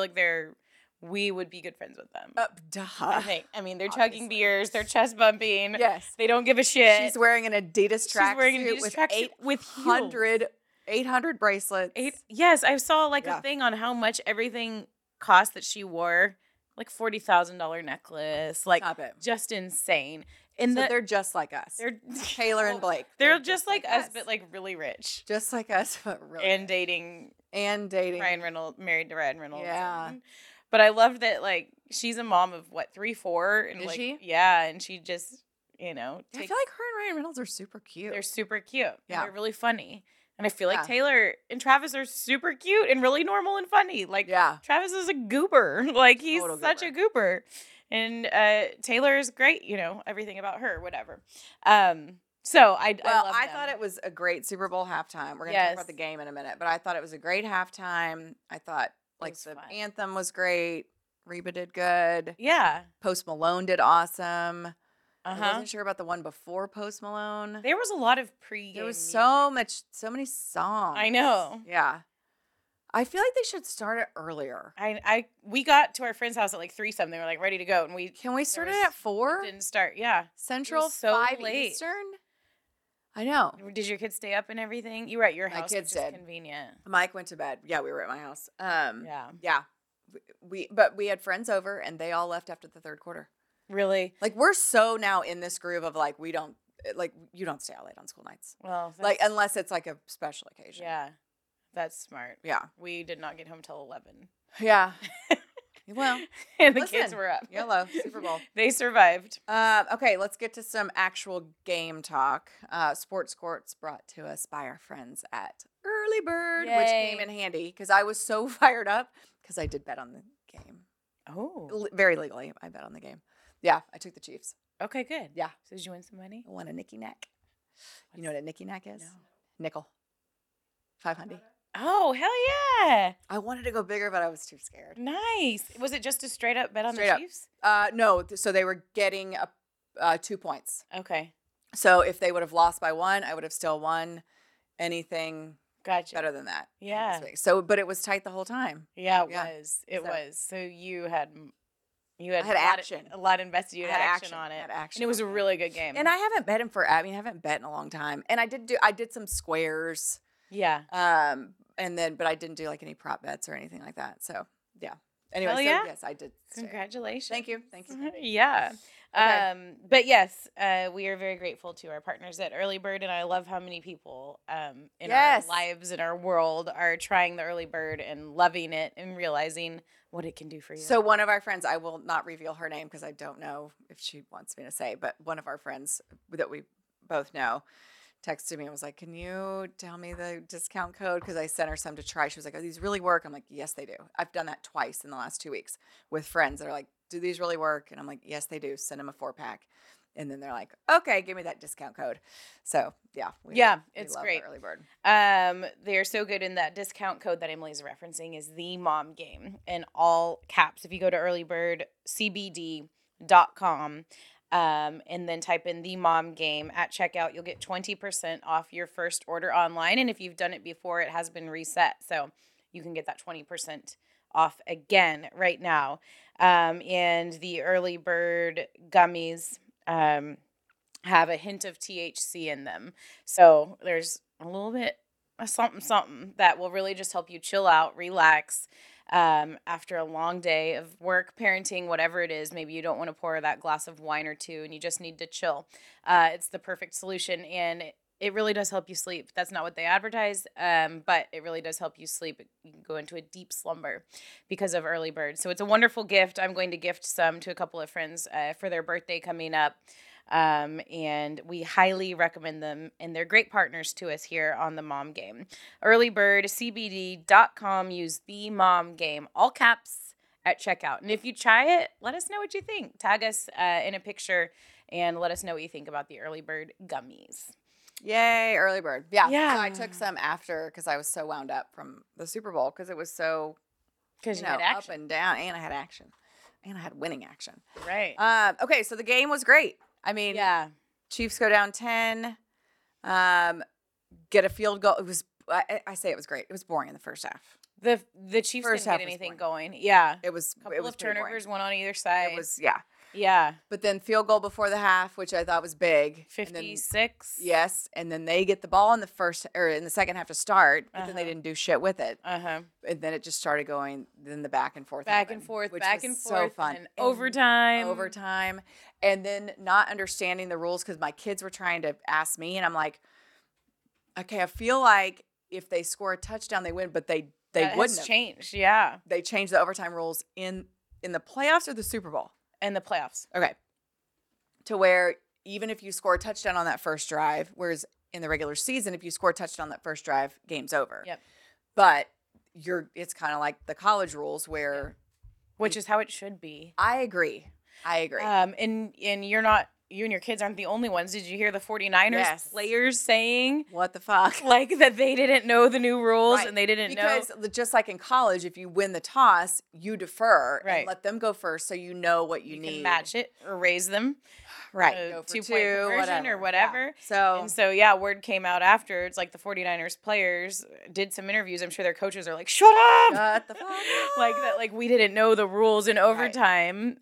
we would be good friends with them. Duh. I mean, they're Obviously. chugging beers, they're chest bumping. Yes. They don't give a shit. She's wearing an Adidas tracksuit wearing an Adidas with tracksuit with heels. 800 bracelets. Yes, I saw like Yeah. a thing on how much everything cost that she wore, like $40,000 necklace, like Stop it. just insane. And So the, they're just like us. they're Taylor and Blake. They're just like us, but like really rich just like us, but really. and dating dating. Ryan Reynolds, married to Ryan Reynolds. Yeah. But I loved that, like, she's a mom of what, 3, 4? And Is like, she? Yeah, and she just, I feel like her and Ryan Reynolds are super cute. they're super cute. Yeah. Yeah. They're really funny. And I feel like Yeah. Taylor and Travis are super cute and really normal and funny. Like, Yeah. Travis is a goober. Like, he's Total such a goober. And Taylor is great, everything about her, whatever. So I love I them. thought it was a great Super Bowl halftime. We're going to talk Yes. about the game in a minute, but I thought it was a great halftime. I thought like was the fun. anthem was great. Reba did good. Yeah. Post Malone did awesome. I Uh-huh. wasn't sure about the one before Post Malone. There was a lot of pre-game There was music. so many songs. I know. Yeah. I feel like they should start it earlier. We got to our friend's house at like 3-something. They were like ready to go, and we Can we start it was- at 4? didn't start. Yeah. Central, so 5 late. Eastern? I know. Did your kids stay up and everything? You were at your My house, kids which is did. convenient. Mike went to bed. Yeah, we were at my house. Yeah. Yeah. But we had friends over and they all left after the third quarter. Really? Like we're so now in this groove of like you don't stay out late on school nights. Well, Like unless it's like a special occasion. yeah, that's smart. Yeah. We did not get home till 11, Yeah. Well, and the listen, kids were up. YOLO, Super Bowl. They survived. Okay, let's get to some actual game talk. Sports Courts brought to us by our friends at Early Bird, which Yay. came in handy because I was so fired up because I did bet on the game. Oh. Very legally, I bet on the game. Yeah, I took the Chiefs. Okay. Good. Yeah. So did you win some money? I won a Nicky Knack. You know what a Nicky Knack is? No. Nickel. 500. Oh, hell yeah! I wanted to go bigger, but I was too scared. Nice. Was it just a straight up bet on Straight the up. Chiefs? No, so they were getting 2 points. Okay. So if they would have lost by 1, I would have still won anything Gotcha. better than that. Yeah. So, but it was tight the whole time. Yeah, it Yeah. was. It So- was. So you had I had a lot action. a lot invested. You I had had action on I it. had action And it was a on it. really good game. And I haven't bet him I haven't bet in a long time. And I did some squares. yeah. But I didn't do like any prop bets or anything like that. So yeah. Anyway, Hell so yeah. yes, I did. stay. Congratulations. Thank you. Thank you. Yeah. Okay. But yes, we are very grateful to our partners at Early Bird, and I love how many people in Yes. our lives, in our world, are trying the Early Bird and loving it and realizing what it can do for you. So one of our friends, I will not reveal her name because I don't know if she wants me to say, but one of our friends that we both know texted me and was like, "Can you tell me the discount code?" Because I sent her some to try. She was like, "Oh, these really work?" I'm like, "Yes, they do." I've done that twice in the last 2 weeks with friends that are like, "Do these really work?" And I'm like, "Yes, they do." Send them a 4-pack. And then they're like, "Okay, give me that discount code." So yeah. We it's love great. the Early Bird. They are so good, and that discount code that Emily's referencing is the mom game in all caps. If you go to earlybirdcbd.com, and then type in the mom game at checkout, you'll get 20% off your first order online. And if you've done it before, it has been reset. So you can get that 20% off again right now. And the Early Bird gummies have a hint of THC in them. So there's a little bit a something that will really just help you chill out, relax. After a long day of work, parenting, whatever it is, maybe you don't want to pour that glass of wine or two and you just need to chill. It's the perfect solution, and it really does help you sleep. That's not what they advertise, but it really does help you sleep. You can go into a deep slumber because of Early Bird. So it's a wonderful gift. I'm going to gift some to a couple of friends for their birthday coming up. And we highly recommend them, and they're great partners to us here on the Mom Game. Earlybirdcbd.com. Use the Mom Game, all caps, at checkout. And if you try it, let us know what you think. Tag us in a picture and let us know what you think about the Early Bird gummies. Yay, early bird. Yeah. Yeah. So I took some after because I was so wound up from the Super Bowl because it was so, Because you you know, had action. up and down, and I had action. And I had winning action. Right. Okay, so the game was great. I mean, Yeah. Chiefs go down 10, get a field goal. It was, I say it was great. It was boring in the first half. The Chiefs First didn't half get was anything boring. going. Yeah. It was, Couple it was of pretty boring. turnovers, one on either side. It was, yeah. Yeah. But then field goal before the half, which I thought was big. And then- 56. yes, and then they get the ball in the second half to start, but then they Uh-huh. didn't do shit with it. Uh-huh. And then it just started going, then the back and forth. Back happened, and forth, which back was and so forth. fun. And overtime. Overtime. And then not understanding the rules because my kids were trying to ask me, and I'm like, okay, I feel like if they score a touchdown, they win, but they That wouldn't has have. changed. Yeah. They changed the overtime rules in the playoffs or the Super Bowl. And the playoffs. Okay. To where even if you score a touchdown on that first drive, whereas in the regular season, if you score a touchdown on that first drive, game's over. Yep. But it's kind of like the college rules where Which is how it should be. I agree. And you and your kids aren't the only ones. Did you hear the 49ers Yes. players saying What the fuck? like that they didn't know the new rules Right. and they didn't because know? just like in college, if you win the toss, you defer Right. and let them go first, so you know what you You need. can match it or raise them. right? a Go for 2-point conversion or Yeah. whatever. So And so, yeah, word came out after. It's like the 49ers players did some interviews. I'm sure their coaches are like, shut up! shut the fuck up. Like that, like we didn't know the rules in overtime.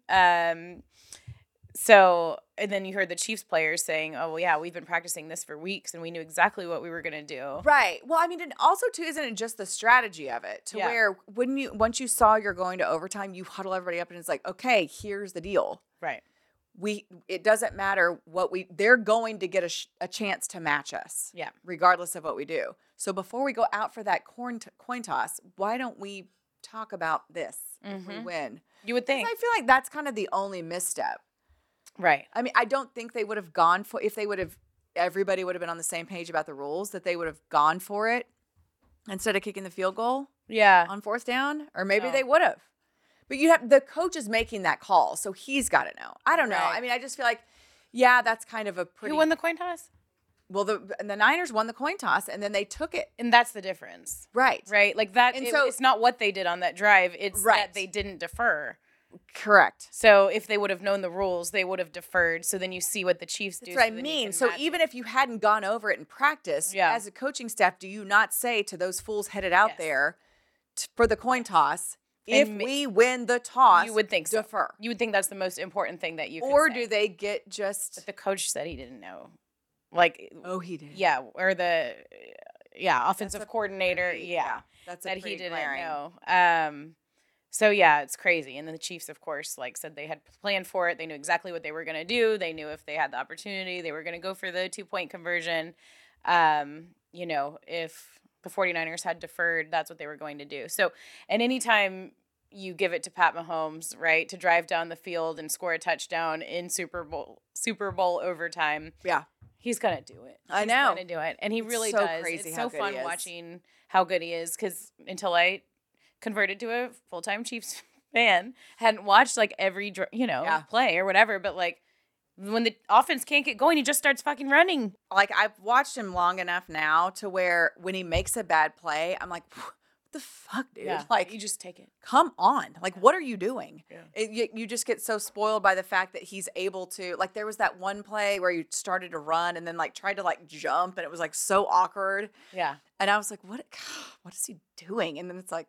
So, and then you heard the Chiefs players saying, oh, well, yeah, we've been practicing this for weeks and we knew exactly what we were going to do. Right. Well, I mean, and also too, isn't it just the strategy of it to Yeah. where once you saw you're going to overtime, you huddle everybody up and it's like, okay, here's the deal. Right. It doesn't matter they're going to get a chance to match us. Yeah. Regardless of what we do. So before we go out for that coin toss, why don't we talk about this if we win? You would 'Cause think. I feel like that's kind of the only misstep. Right. I mean, I don't think they would have gone for if everybody would have been on the same page about the rules, that they would have gone for it instead of kicking the field goal Yeah. on fourth down, or maybe No. they would have. But the coach is making that call, so he's got to know. I don't know. Right. I mean, I just feel like, yeah, that's kind of a pretty. Who won the coin toss? Well, the Niners won the coin toss, and then they took it. And that's the difference. Right. Right. Like that. And It's not what they did on that drive. It's Right. that they didn't defer. Correct. So if they would have known the rules, they would have deferred. So then you see what the Chiefs do. That's what I so then you mean. can So match even it. if you hadn't gone over it in practice, Yeah. as a coaching staff, do you not say to those fools headed out Yes. there for the coin toss, And if ma- we win the toss, you would think so. defer? You would think that's the most important thing that you could Or say. do they get just, But the coach said he didn't know. Like, oh, he did. yeah, or the offensive a coordinator, pretty- yeah, That's a that he pretty didn't glaring. know. So yeah, it's crazy. And then the Chiefs, of course, like said they had planned for it. They knew exactly what they were going to do. They knew if they had the opportunity, they were going to go for the 2-point conversion. If the 49ers had deferred, that's what they were going to do. So, and anytime you give it to Pat Mahomes, right, to drive down the field and score a touchdown in Super Bowl overtime, Yeah. he's gonna do it. I He's know. gonna do it, and he It's really so does. crazy It's how so good fun he is. watching how good he is. Because until I converted to a full-time Chiefs fan, hadn't watched like every Yeah. play or whatever. But like when the offense can't get going, he just starts fucking running. Like, I've watched him long enough now to where when he makes a bad play, I'm like, what the fuck, dude? Like, you just take it. come on. Like, what are you doing? Yeah. You just get so spoiled by the fact that he's able to, like, there was that one play where you started to run and then like tried to like jump, and it was like so awkward. Yeah. And I was like, what is he doing? And then it's like,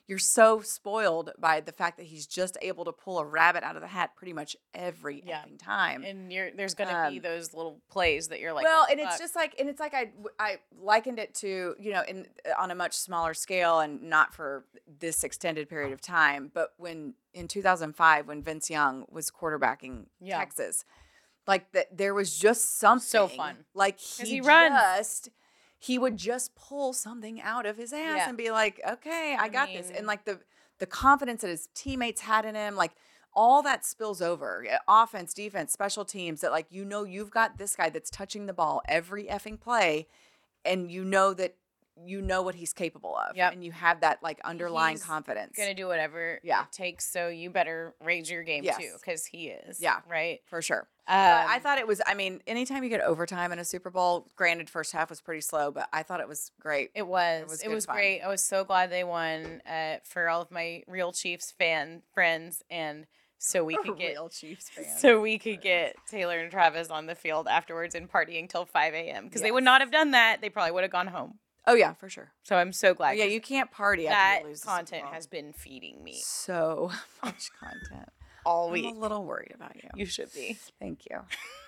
you're so spoiled by the fact that he's just able to pull a rabbit out of the hat pretty much every Yeah. effing time. And there's gonna be those little plays that you're like, well, what the and it's fuck? just like, and it's like I likened it to, on a much smaller scale and not for this extended period of time, but when in 2005 when Vince Young was quarterbacking Yeah. Texas, like that there was just something fun. like he runs. he would just pull something out of his ass Yeah. and be like, okay, I got this. mean- And like the confidence that his teammates had in him, like all that spills over. Offense, defense, special teams, that like, you've got this guy that's touching the ball every effing play, and that what he's capable of. Yep. And you have that like underlying He's confidence. Gonna do whatever Yeah. it takes, so you better raise your game Yes. too, because he is. Yeah. Right. For sure. Um, I thought it was, anytime you get overtime in a Super Bowl, granted, first half was pretty slow, but I thought it was great. It was. was It good was fun. great. I was so glad they won. For all of my real Chiefs fan friends, and so we could get Real Chiefs fan. Taylor and Travis on the field afterwards and partying till 5 a.m. because they would Yes. not have done that. They probably would have gone home. Oh, yeah, for sure. So I'm so glad. Yeah, 'cause you can't party that after you lose the Super content Bowl. has been feeding me So much content. all I'm week. a little worried about you. You should be. Thank you.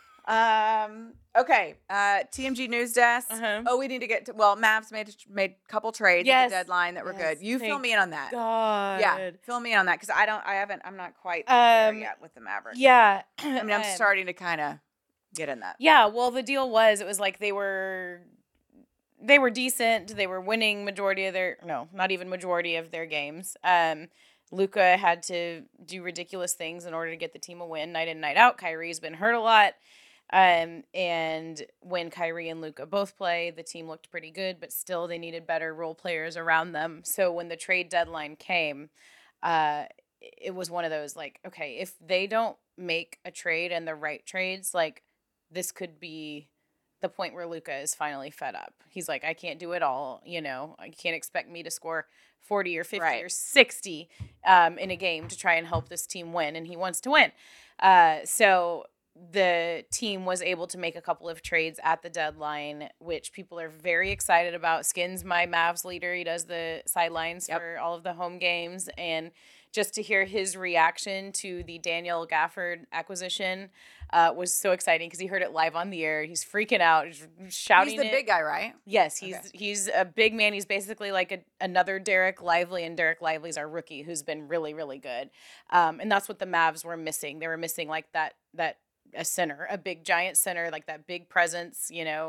Okay. TMG News Desk. Uh-huh. Oh, we need to get to, well, Mavs made a couple trades at Yes. the deadline that were Yes, good. You fill thank me in on that. God. Yeah, fill me in on that because I'm not quite there yet with the Mavericks. Yeah. I mean, I'm starting to kind of get in that. Yeah, well, the deal was, it was like they were decent. They were winning not even majority of their games. Luka had to do ridiculous things in order to get the team a win night in, night out. Kyrie's been hurt a lot. And when Kyrie and Luka both play, the team looked pretty good, but still they needed better role players around them. So when the trade deadline came, it was one of those like, okay, if they don't make a trade and the right trades, like this could be the point where Luka is finally fed up. He's like, I can't do it all. I can't expect me to score 40 or 50 or 60 in a game to try and help this team win. And he wants to win. So the team was able to make a couple of trades at the deadline, which people are very excited about. Skin's my Mavs leader. He does the sidelines for all of the home games. And just to hear his reaction to the Daniel Gafford acquisition was so exciting because he heard it live on the air. He's freaking out, he's shouting. He's the big guy, right? Yes, he's a big man. He's basically like another Derek Lively, and Derek Lively's our rookie who's been really, really good. And that's what the Mavs were missing. They were missing like a center, a big giant center, like that big presence,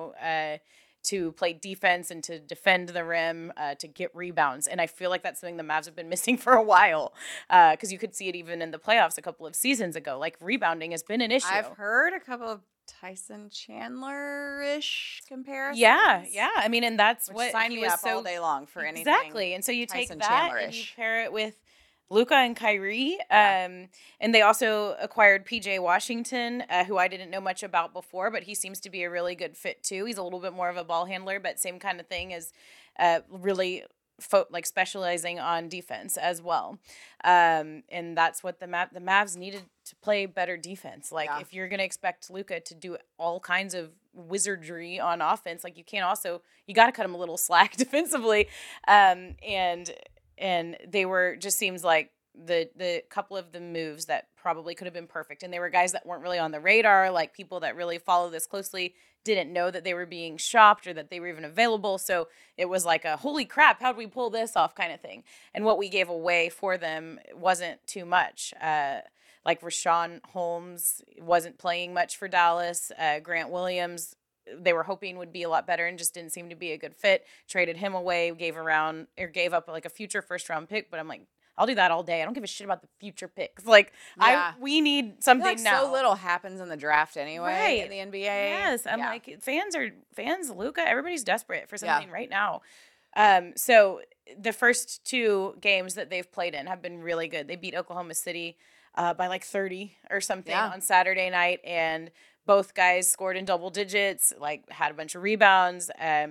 to play defense and to defend the rim, to get rebounds. And I feel like that's something the Mavs have been missing for a while, because you could see it even in the playoffs a couple of seasons ago. Like rebounding has been an issue. I've heard a couple of Tyson Chandler-ish comparisons. Yeah. I mean, and that's Which what sign he me was up so all day long for anything. exactly. And so you take Tyson that and you Chandler-ish. pair it with Luka and Kyrie. Yeah. And they also acquired PJ Washington, who I didn't know much about before, but he seems to be a really good fit too. He's a little bit more of a ball handler, but same kind of thing as really specializing on defense as well. And that's what the Mavs needed to play better defense. Like if you're going to expect Luka to do all kinds of wizardry on offense, like you got to cut him a little slack defensively. And they were, just seems like the couple of the moves that probably could have been perfect. And they were guys that weren't really on the radar, like people that really follow this closely didn't know that they were being shopped or that they were even available. So it was like a holy crap, how'd we pull this off kind of thing. And what we gave away for them wasn't too much. Like Rashawn Holmes wasn't playing much for Dallas. Grant Williams, they were hoping would be a lot better and just didn't seem to be a good fit. Traded him away, gave up like a future first round pick. But I'm like, I'll do that all day. I don't give a shit about the future picks. Like we need something like now. so little happens in the draft anyway in the NBA. Yes, I'm like fans. Luka, everybody's desperate for something right now. So the first two games that they've played in have been really good. They beat Oklahoma City by like 30 or something on Saturday night, and both guys scored in double digits. Like had a bunch of rebounds.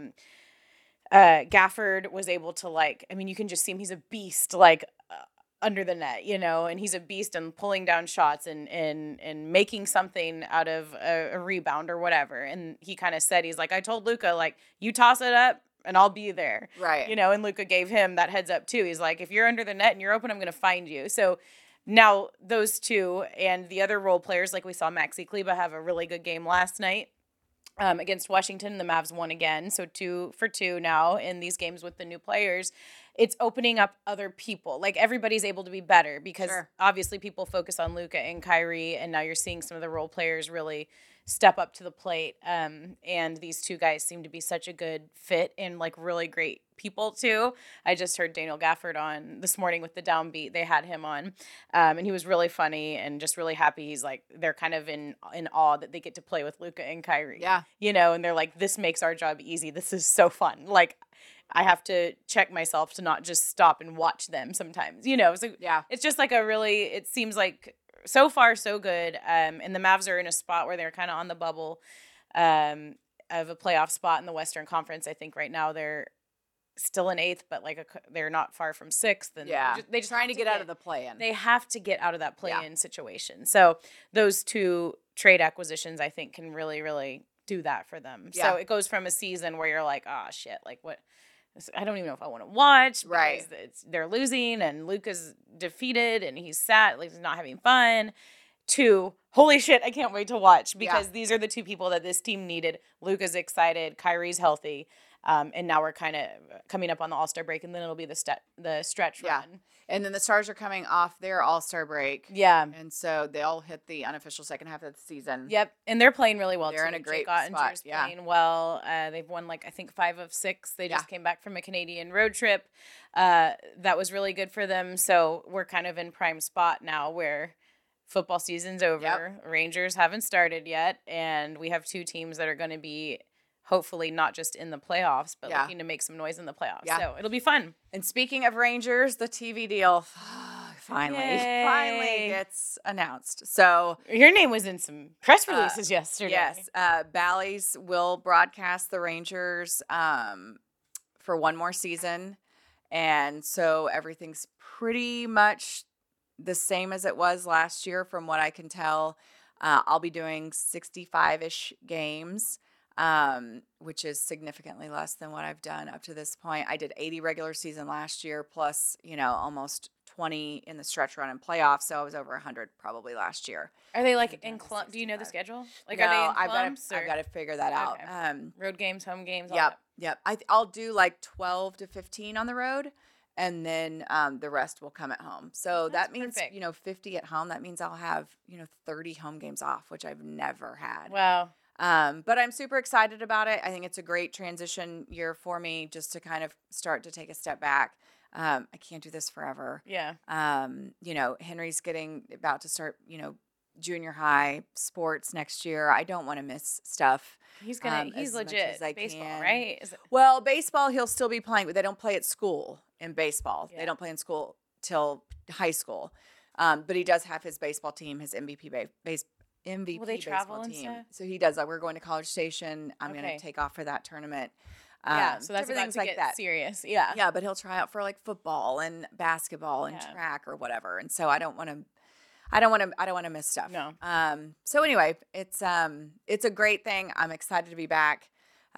Gafford was able to you can just see him. He's a beast, under the net, and he's a beast and pulling down shots and making something out of a rebound or whatever. And he kind of said, he's like, I told Luka, like, you toss it up and I'll be there. Right. And Luka gave him that heads up too. He's like, if you're under the net and you're open, I'm going to find you. So now those two and the other role players, like we saw Maxi Kleba have a really good game last night against Washington. The Mavs won again. So 2-for-2 now in these games with the new players. It's opening up other people. Like everybody's able to be better because obviously people focus on Luka and Kyrie, and now you're seeing some of the role players really step up to the plate. And these two guys seem to be such a good fit and like really great people too. I just heard Daniel Gafford on this morning with the Downbeat. They had him on, and he was really funny and just really happy. He's like, they're kind of in awe that they get to play with Luka and Kyrie. Yeah. And they're like, this makes our job easy. This is so fun. Like, I have to check myself to not just stop and watch them sometimes, So Yeah. it's just like it seems like so far so good. And the Mavs are in a spot where they're kind of on the bubble of a playoff spot in the Western Conference. I think right now they're still in 8th, but they're not far from 6th. And they just trying to get out of the play-in. They have to get out of that play-in situation. So those two trade acquisitions, I think, can really, really do that for them. Yeah. So it goes from a season where you're like, oh, shit, like what? I don't even know if I want to watch. Right. They're losing and Luka's defeated and he's sad, like he's not having fun. To, holy shit, I can't wait to watch because these are the two people that this team needed. Luka's excited, Kyrie's healthy, and now we're kind of coming up on the All-Star break, and then it'll be the stretch run. And then the Stars are coming off their All-Star break. Yeah. And so they'll hit the unofficial second half of the season. Yep. And they're playing really well, They're too. in a great Jake Ottinger's spot. Yeah. playing well. They've won, I think 5 of 6. They just came back from a Canadian road trip. That was really good for them. So we're kind of in prime spot now where football season's over. Yep. Rangers haven't started yet. And we have 2 teams that are going to be hopefully not just in the playoffs, but looking to make some noise in the playoffs. Yeah. So it'll be fun. And speaking of Rangers, the TV deal finally Yay. gets announced. So Your name was in some press releases yesterday. yes, Bally's will broadcast the Rangers for one more season. And so everything's pretty much the same as it was last year from what I can tell. I'll be doing 65-ish games. Which is significantly less than what I've done up to this point. I did 80 regular season last year, plus, almost 20 in the stretch run and playoffs. So I was over 100 probably last year. Are they I've in done clump? Do you know the 65. schedule? No, Are they in I've clumps? got to figure that out. Okay. Road games, home games. All Yep. Yep. I'll do 12 to 15 on the road, and then the rest will come at home. So That's that means, perfect. 50 at home. That means I'll have, 30 home games off, which I've never had. Wow. But I'm super excited about it. I think it's a great transition year for me just to kind of start to take a step back. I can't do this forever. Yeah. Henry's about to start, junior high sports next year. I don't want to miss stuff. He's as much legit. as I Baseball, can. right? Well, baseball, he'll still be playing, but they don't play at school in baseball. Yeah. They don't play in school till high school. But he does have his baseball team, his MVP MVP Will they travel baseball and team. stuff? So he does. We're going to College Station. I'm going Okay. to take off for that tournament. Yeah. So that's different about things to like get that. serious. Yeah. Yeah, but he'll try out for football and basketball and Yeah. track or whatever. And so I don't want to miss stuff. No. So anyway, it's a great thing. I'm excited to be back.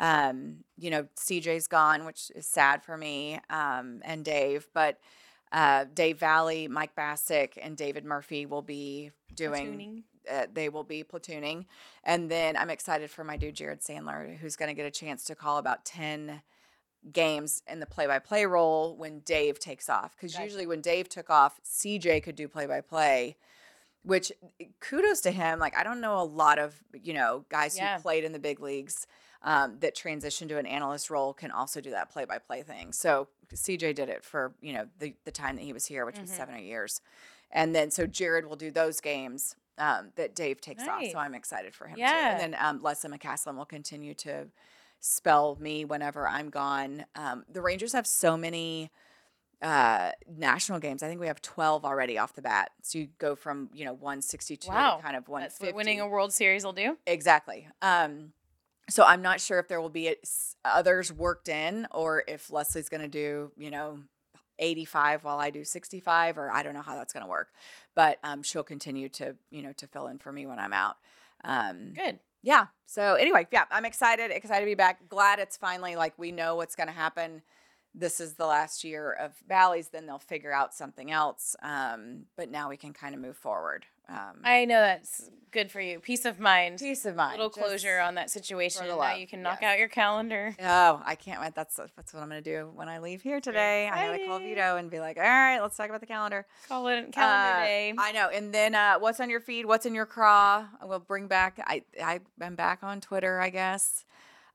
CJ's gone, which is sad for me, and Dave, but Dave Valley, Mike Bassick, and David Murphy will be doing. They will be platooning, and then I'm excited for my dude Jared Sandler, who's going to get a chance to call about 10 games in the play-by-play role when Dave takes off. Because usually when Dave took off, CJ could do play-by-play, which kudos to him. I don't know a lot of guys who played in the big leagues that transition to an analyst role can also do that play-by-play thing. So CJ did it for the time that he was here, which was 7 or 8 years, and then so Jared will do those games that Dave takes off. So I'm excited for him too. And then Leslie McCaslin will continue to spell me whenever I'm gone. The Rangers have so many national games. I think we have 12 already off the bat. So you go from 162 to kind of 150. That's what winning a World Series will do. Exactly. So I'm not sure if there will be others worked in, or if Leslie's going to do 85 while I do 65, or I don't know how that's going to work. But she'll continue to to fill in for me when I'm out. Good. yeah. So anyway, yeah, I'm excited to be back. Glad it's finally like we know what's going to happen. This is the last year of Bally's. Then they'll figure out something else. But now we can kind of move forward. I know that's good for you. Peace of mind. Peace of mind. Little closure on that situation. Now love. you can knock Yes. out your calendar. Oh, I can't wait. That's what I'm going to do when I leave here today. I gotta call exciting. Vito and be like, all right, let's talk about the calendar. Call it calendar day. I know. And then what's on your feed? What's in your craw? We'll bring back. I'm back on Twitter, I guess.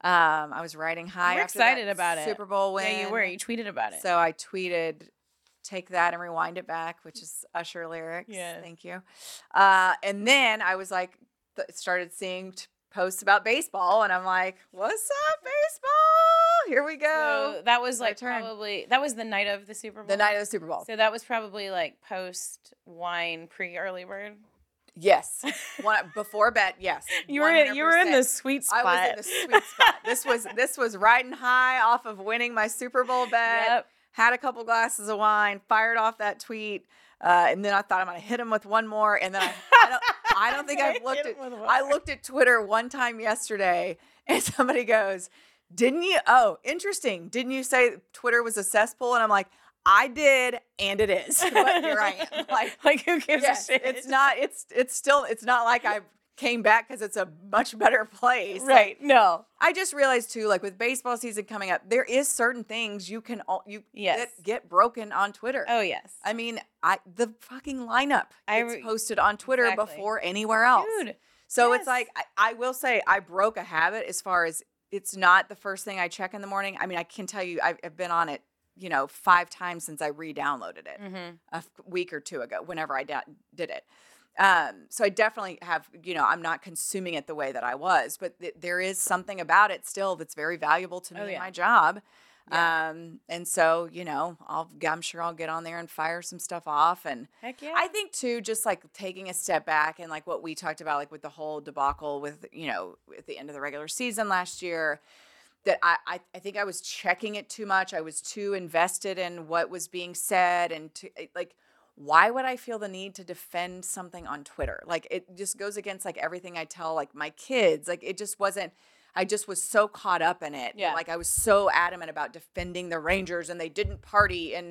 I was riding high. We're after that excited about it. Super Bowl win. Yeah, you were. You tweeted about it. So I tweeted, "Take that and rewind it back," which is Usher lyrics. Yeah. Thank you. And then I was like, started seeing posts about baseball, and I'm like, "What's up, baseball? Here we go." So that was My like turn. probably that was the night of the Super Bowl. The night of the Super Bowl. So that was probably like post wine, pre early bird. Yes. Before bet. Yes. You were in 100%. the sweet spot. I was in the sweet spot. This was riding high off of winning my Super Bowl bet. Yep. Had a couple glasses of wine, fired off that tweet, and then I thought I'm gonna hit him with one more, and then I don't think I've looked Hit at. him with one I more. looked at Twitter one time yesterday, and somebody goes, "Didn't you? Oh, interesting. Didn't you say Twitter was a cesspool?" And I'm like, I did, and it is. But here I am. Like who gives Yes, a shit? it's not. It's still. It's not like I came back because it's a much better place. right. No. I just realized too, like with baseball season coming up, there is certain things you can Yes. that get broken on Twitter. Oh yes. I mean, the fucking lineup gets re- posted on Twitter Exactly. before anywhere else. Dude. So yes. it's like I will say I broke a habit as far as it's not the first thing I check in the morning. I mean, I can tell you I've been on it, 5 times since I re-downloaded it a week or two ago, whenever I did it. So I definitely have, I'm not consuming it the way that I was, but there is something about it still that's very valuable to me in yeah. my job. Yeah. And so, I'm sure I'll get on there and fire some stuff off. And Heck yeah. I think too, just like taking a step back and like what we talked about, like with the whole debacle with, at the end of the regular season last year, that I think I was checking it too much. I was too invested in what was being said, and why would I feel the need to defend something on Twitter? Like it just goes against like everything I tell like my kids. Like it just wasn't. I just was so caught up in it. Yeah. Like I was so adamant about defending the Rangers, and they didn't party in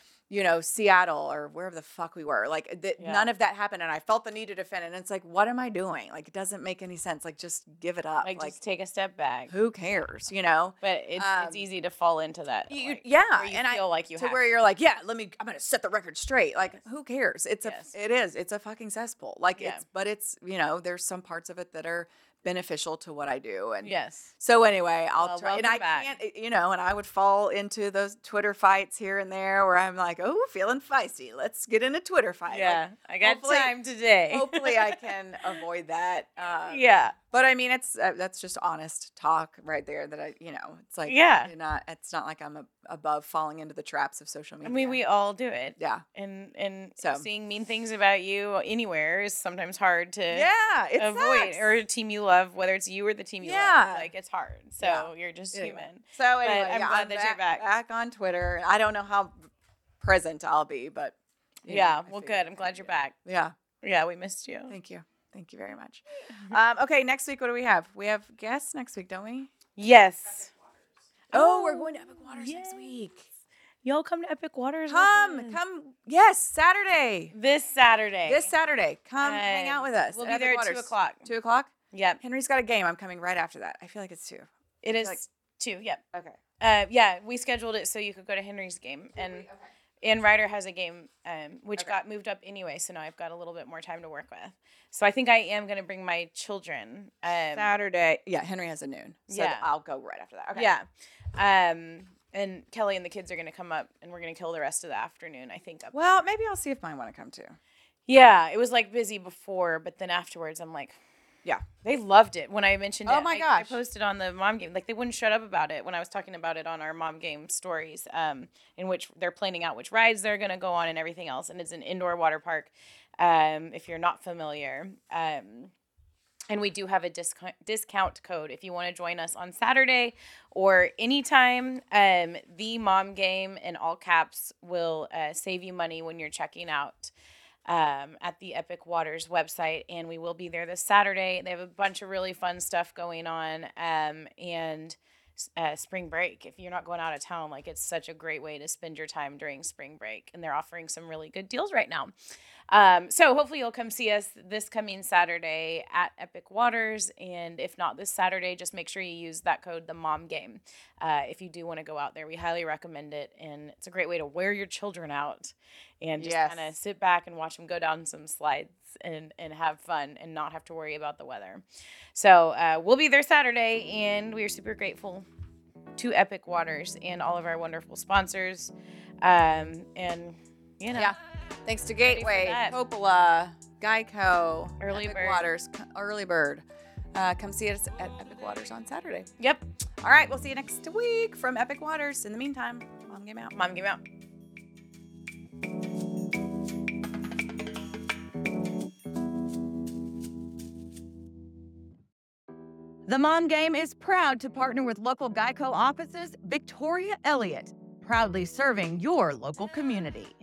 Seattle or wherever the fuck we were. Like Yeah. none of that happened, and I felt the need to defend it. And it's like, what am I doing? Like it doesn't make any sense. Like just give it up. like Like just take a step back. who cares? But it's easy to fall into that. Like, Yeah, where you and feel like you to have where you're like, yeah, I'm gonna set the record straight. Like, who cares? Yes. It's a fucking cesspool. Like Yeah. it's there's some parts of it that are beneficial to what I do, and Yes. so anyway, I'll Well, try, and welcome I back. can't, and I would fall into those Twitter fights here and there where I'm like, oh, feeling feisty. Let's get in a Twitter fight. Yeah. I got hopefully- time today. Hopefully, I can avoid that. yeah. But I mean, it's that's just honest talk right there. That it's like Yeah. it's not like I'm above falling into the traps of social media. I mean, we all do it. yeah, And So. seeing mean things about you anywhere is sometimes hard to yeah, it avoid. sucks. Or a team you love, whether it's you or the team you Yeah. love. Like it's hard. So Yeah. you're just Anyway. human. So anyway, I'm glad that you're back. Back on Twitter. I don't know how present I'll be, but Yeah. I Well, figured good. I'm glad you're back. Yeah, Yeah, we missed you. thank you very much. Okay, next week what do we have? We have guests next week, don't we? Yes. Oh, we're going to Epic Waters yes. next week. Y'all come to Epic Waters. with us. Come. Yes, Saturday. This Saturday. This Saturday, come hang out with us. We'll at be Epic there at Waters. 2:00. 2:00. Yep. Henry's got a game. I'm coming right after that. I feel like it's 2. It is like- 2. Yep. Okay. Yeah, we scheduled it so you could go to Henry's game, and Ryder has a game, which Okay. got moved up anyway. So now I've got a little bit more time to work with. So I think I am going to bring my children. Saturday. Yeah, Henry has a noon. So Yeah. I'll go right after that. Okay. Yeah. And Kelly and the kids are going to come up, and we're going to kill the rest of the afternoon. I think. Up. Well, maybe I'll see if mine want to come too. Yeah, it was like busy before, but then afterwards, I'm like. Yeah. They loved it when I mentioned it. Oh my I gosh. posted on the mom game. Like they wouldn't shut up about it when I was talking about it on our mom game stories, in which they're planning out which rides they're going to go on and everything else. And it's an indoor water park, if you're not familiar. And we do have a discount code if you want to join us on Saturday or anytime. The mom game in all caps will save you money when you're checking out. at the Epic Waters website, and we will be there this Saturday. They have a bunch of really fun stuff going on, and spring break. If you're not going out of town, like it's such a great way to spend your time during spring break, and they're offering some really good deals right now. So hopefully you'll come see us this coming Saturday at Epic Waters, and if not this Saturday, just make sure you use that code, the Mom Game, if you do want to go out there. We highly recommend it, and it's a great way to wear your children out and just kind of Yes. sit back and watch them go down some slides and have fun and not have to worry about the weather. So we'll be there Saturday, and we are super grateful to Epic Waters and all of our wonderful sponsors. And you know, Yeah. Thanks to Ready for Gateway, that. Coppola, Geico, Early Epic Bird. Waters, Early Bird. Come see us at Epic Waters on Saturday. Yep, All right, we'll see you next week from Epic Waters. In the meantime, Mom Game out. Mom Game out. The Mom Game is proud to partner with local Geico offices, Victoria Elliott, proudly serving your local community.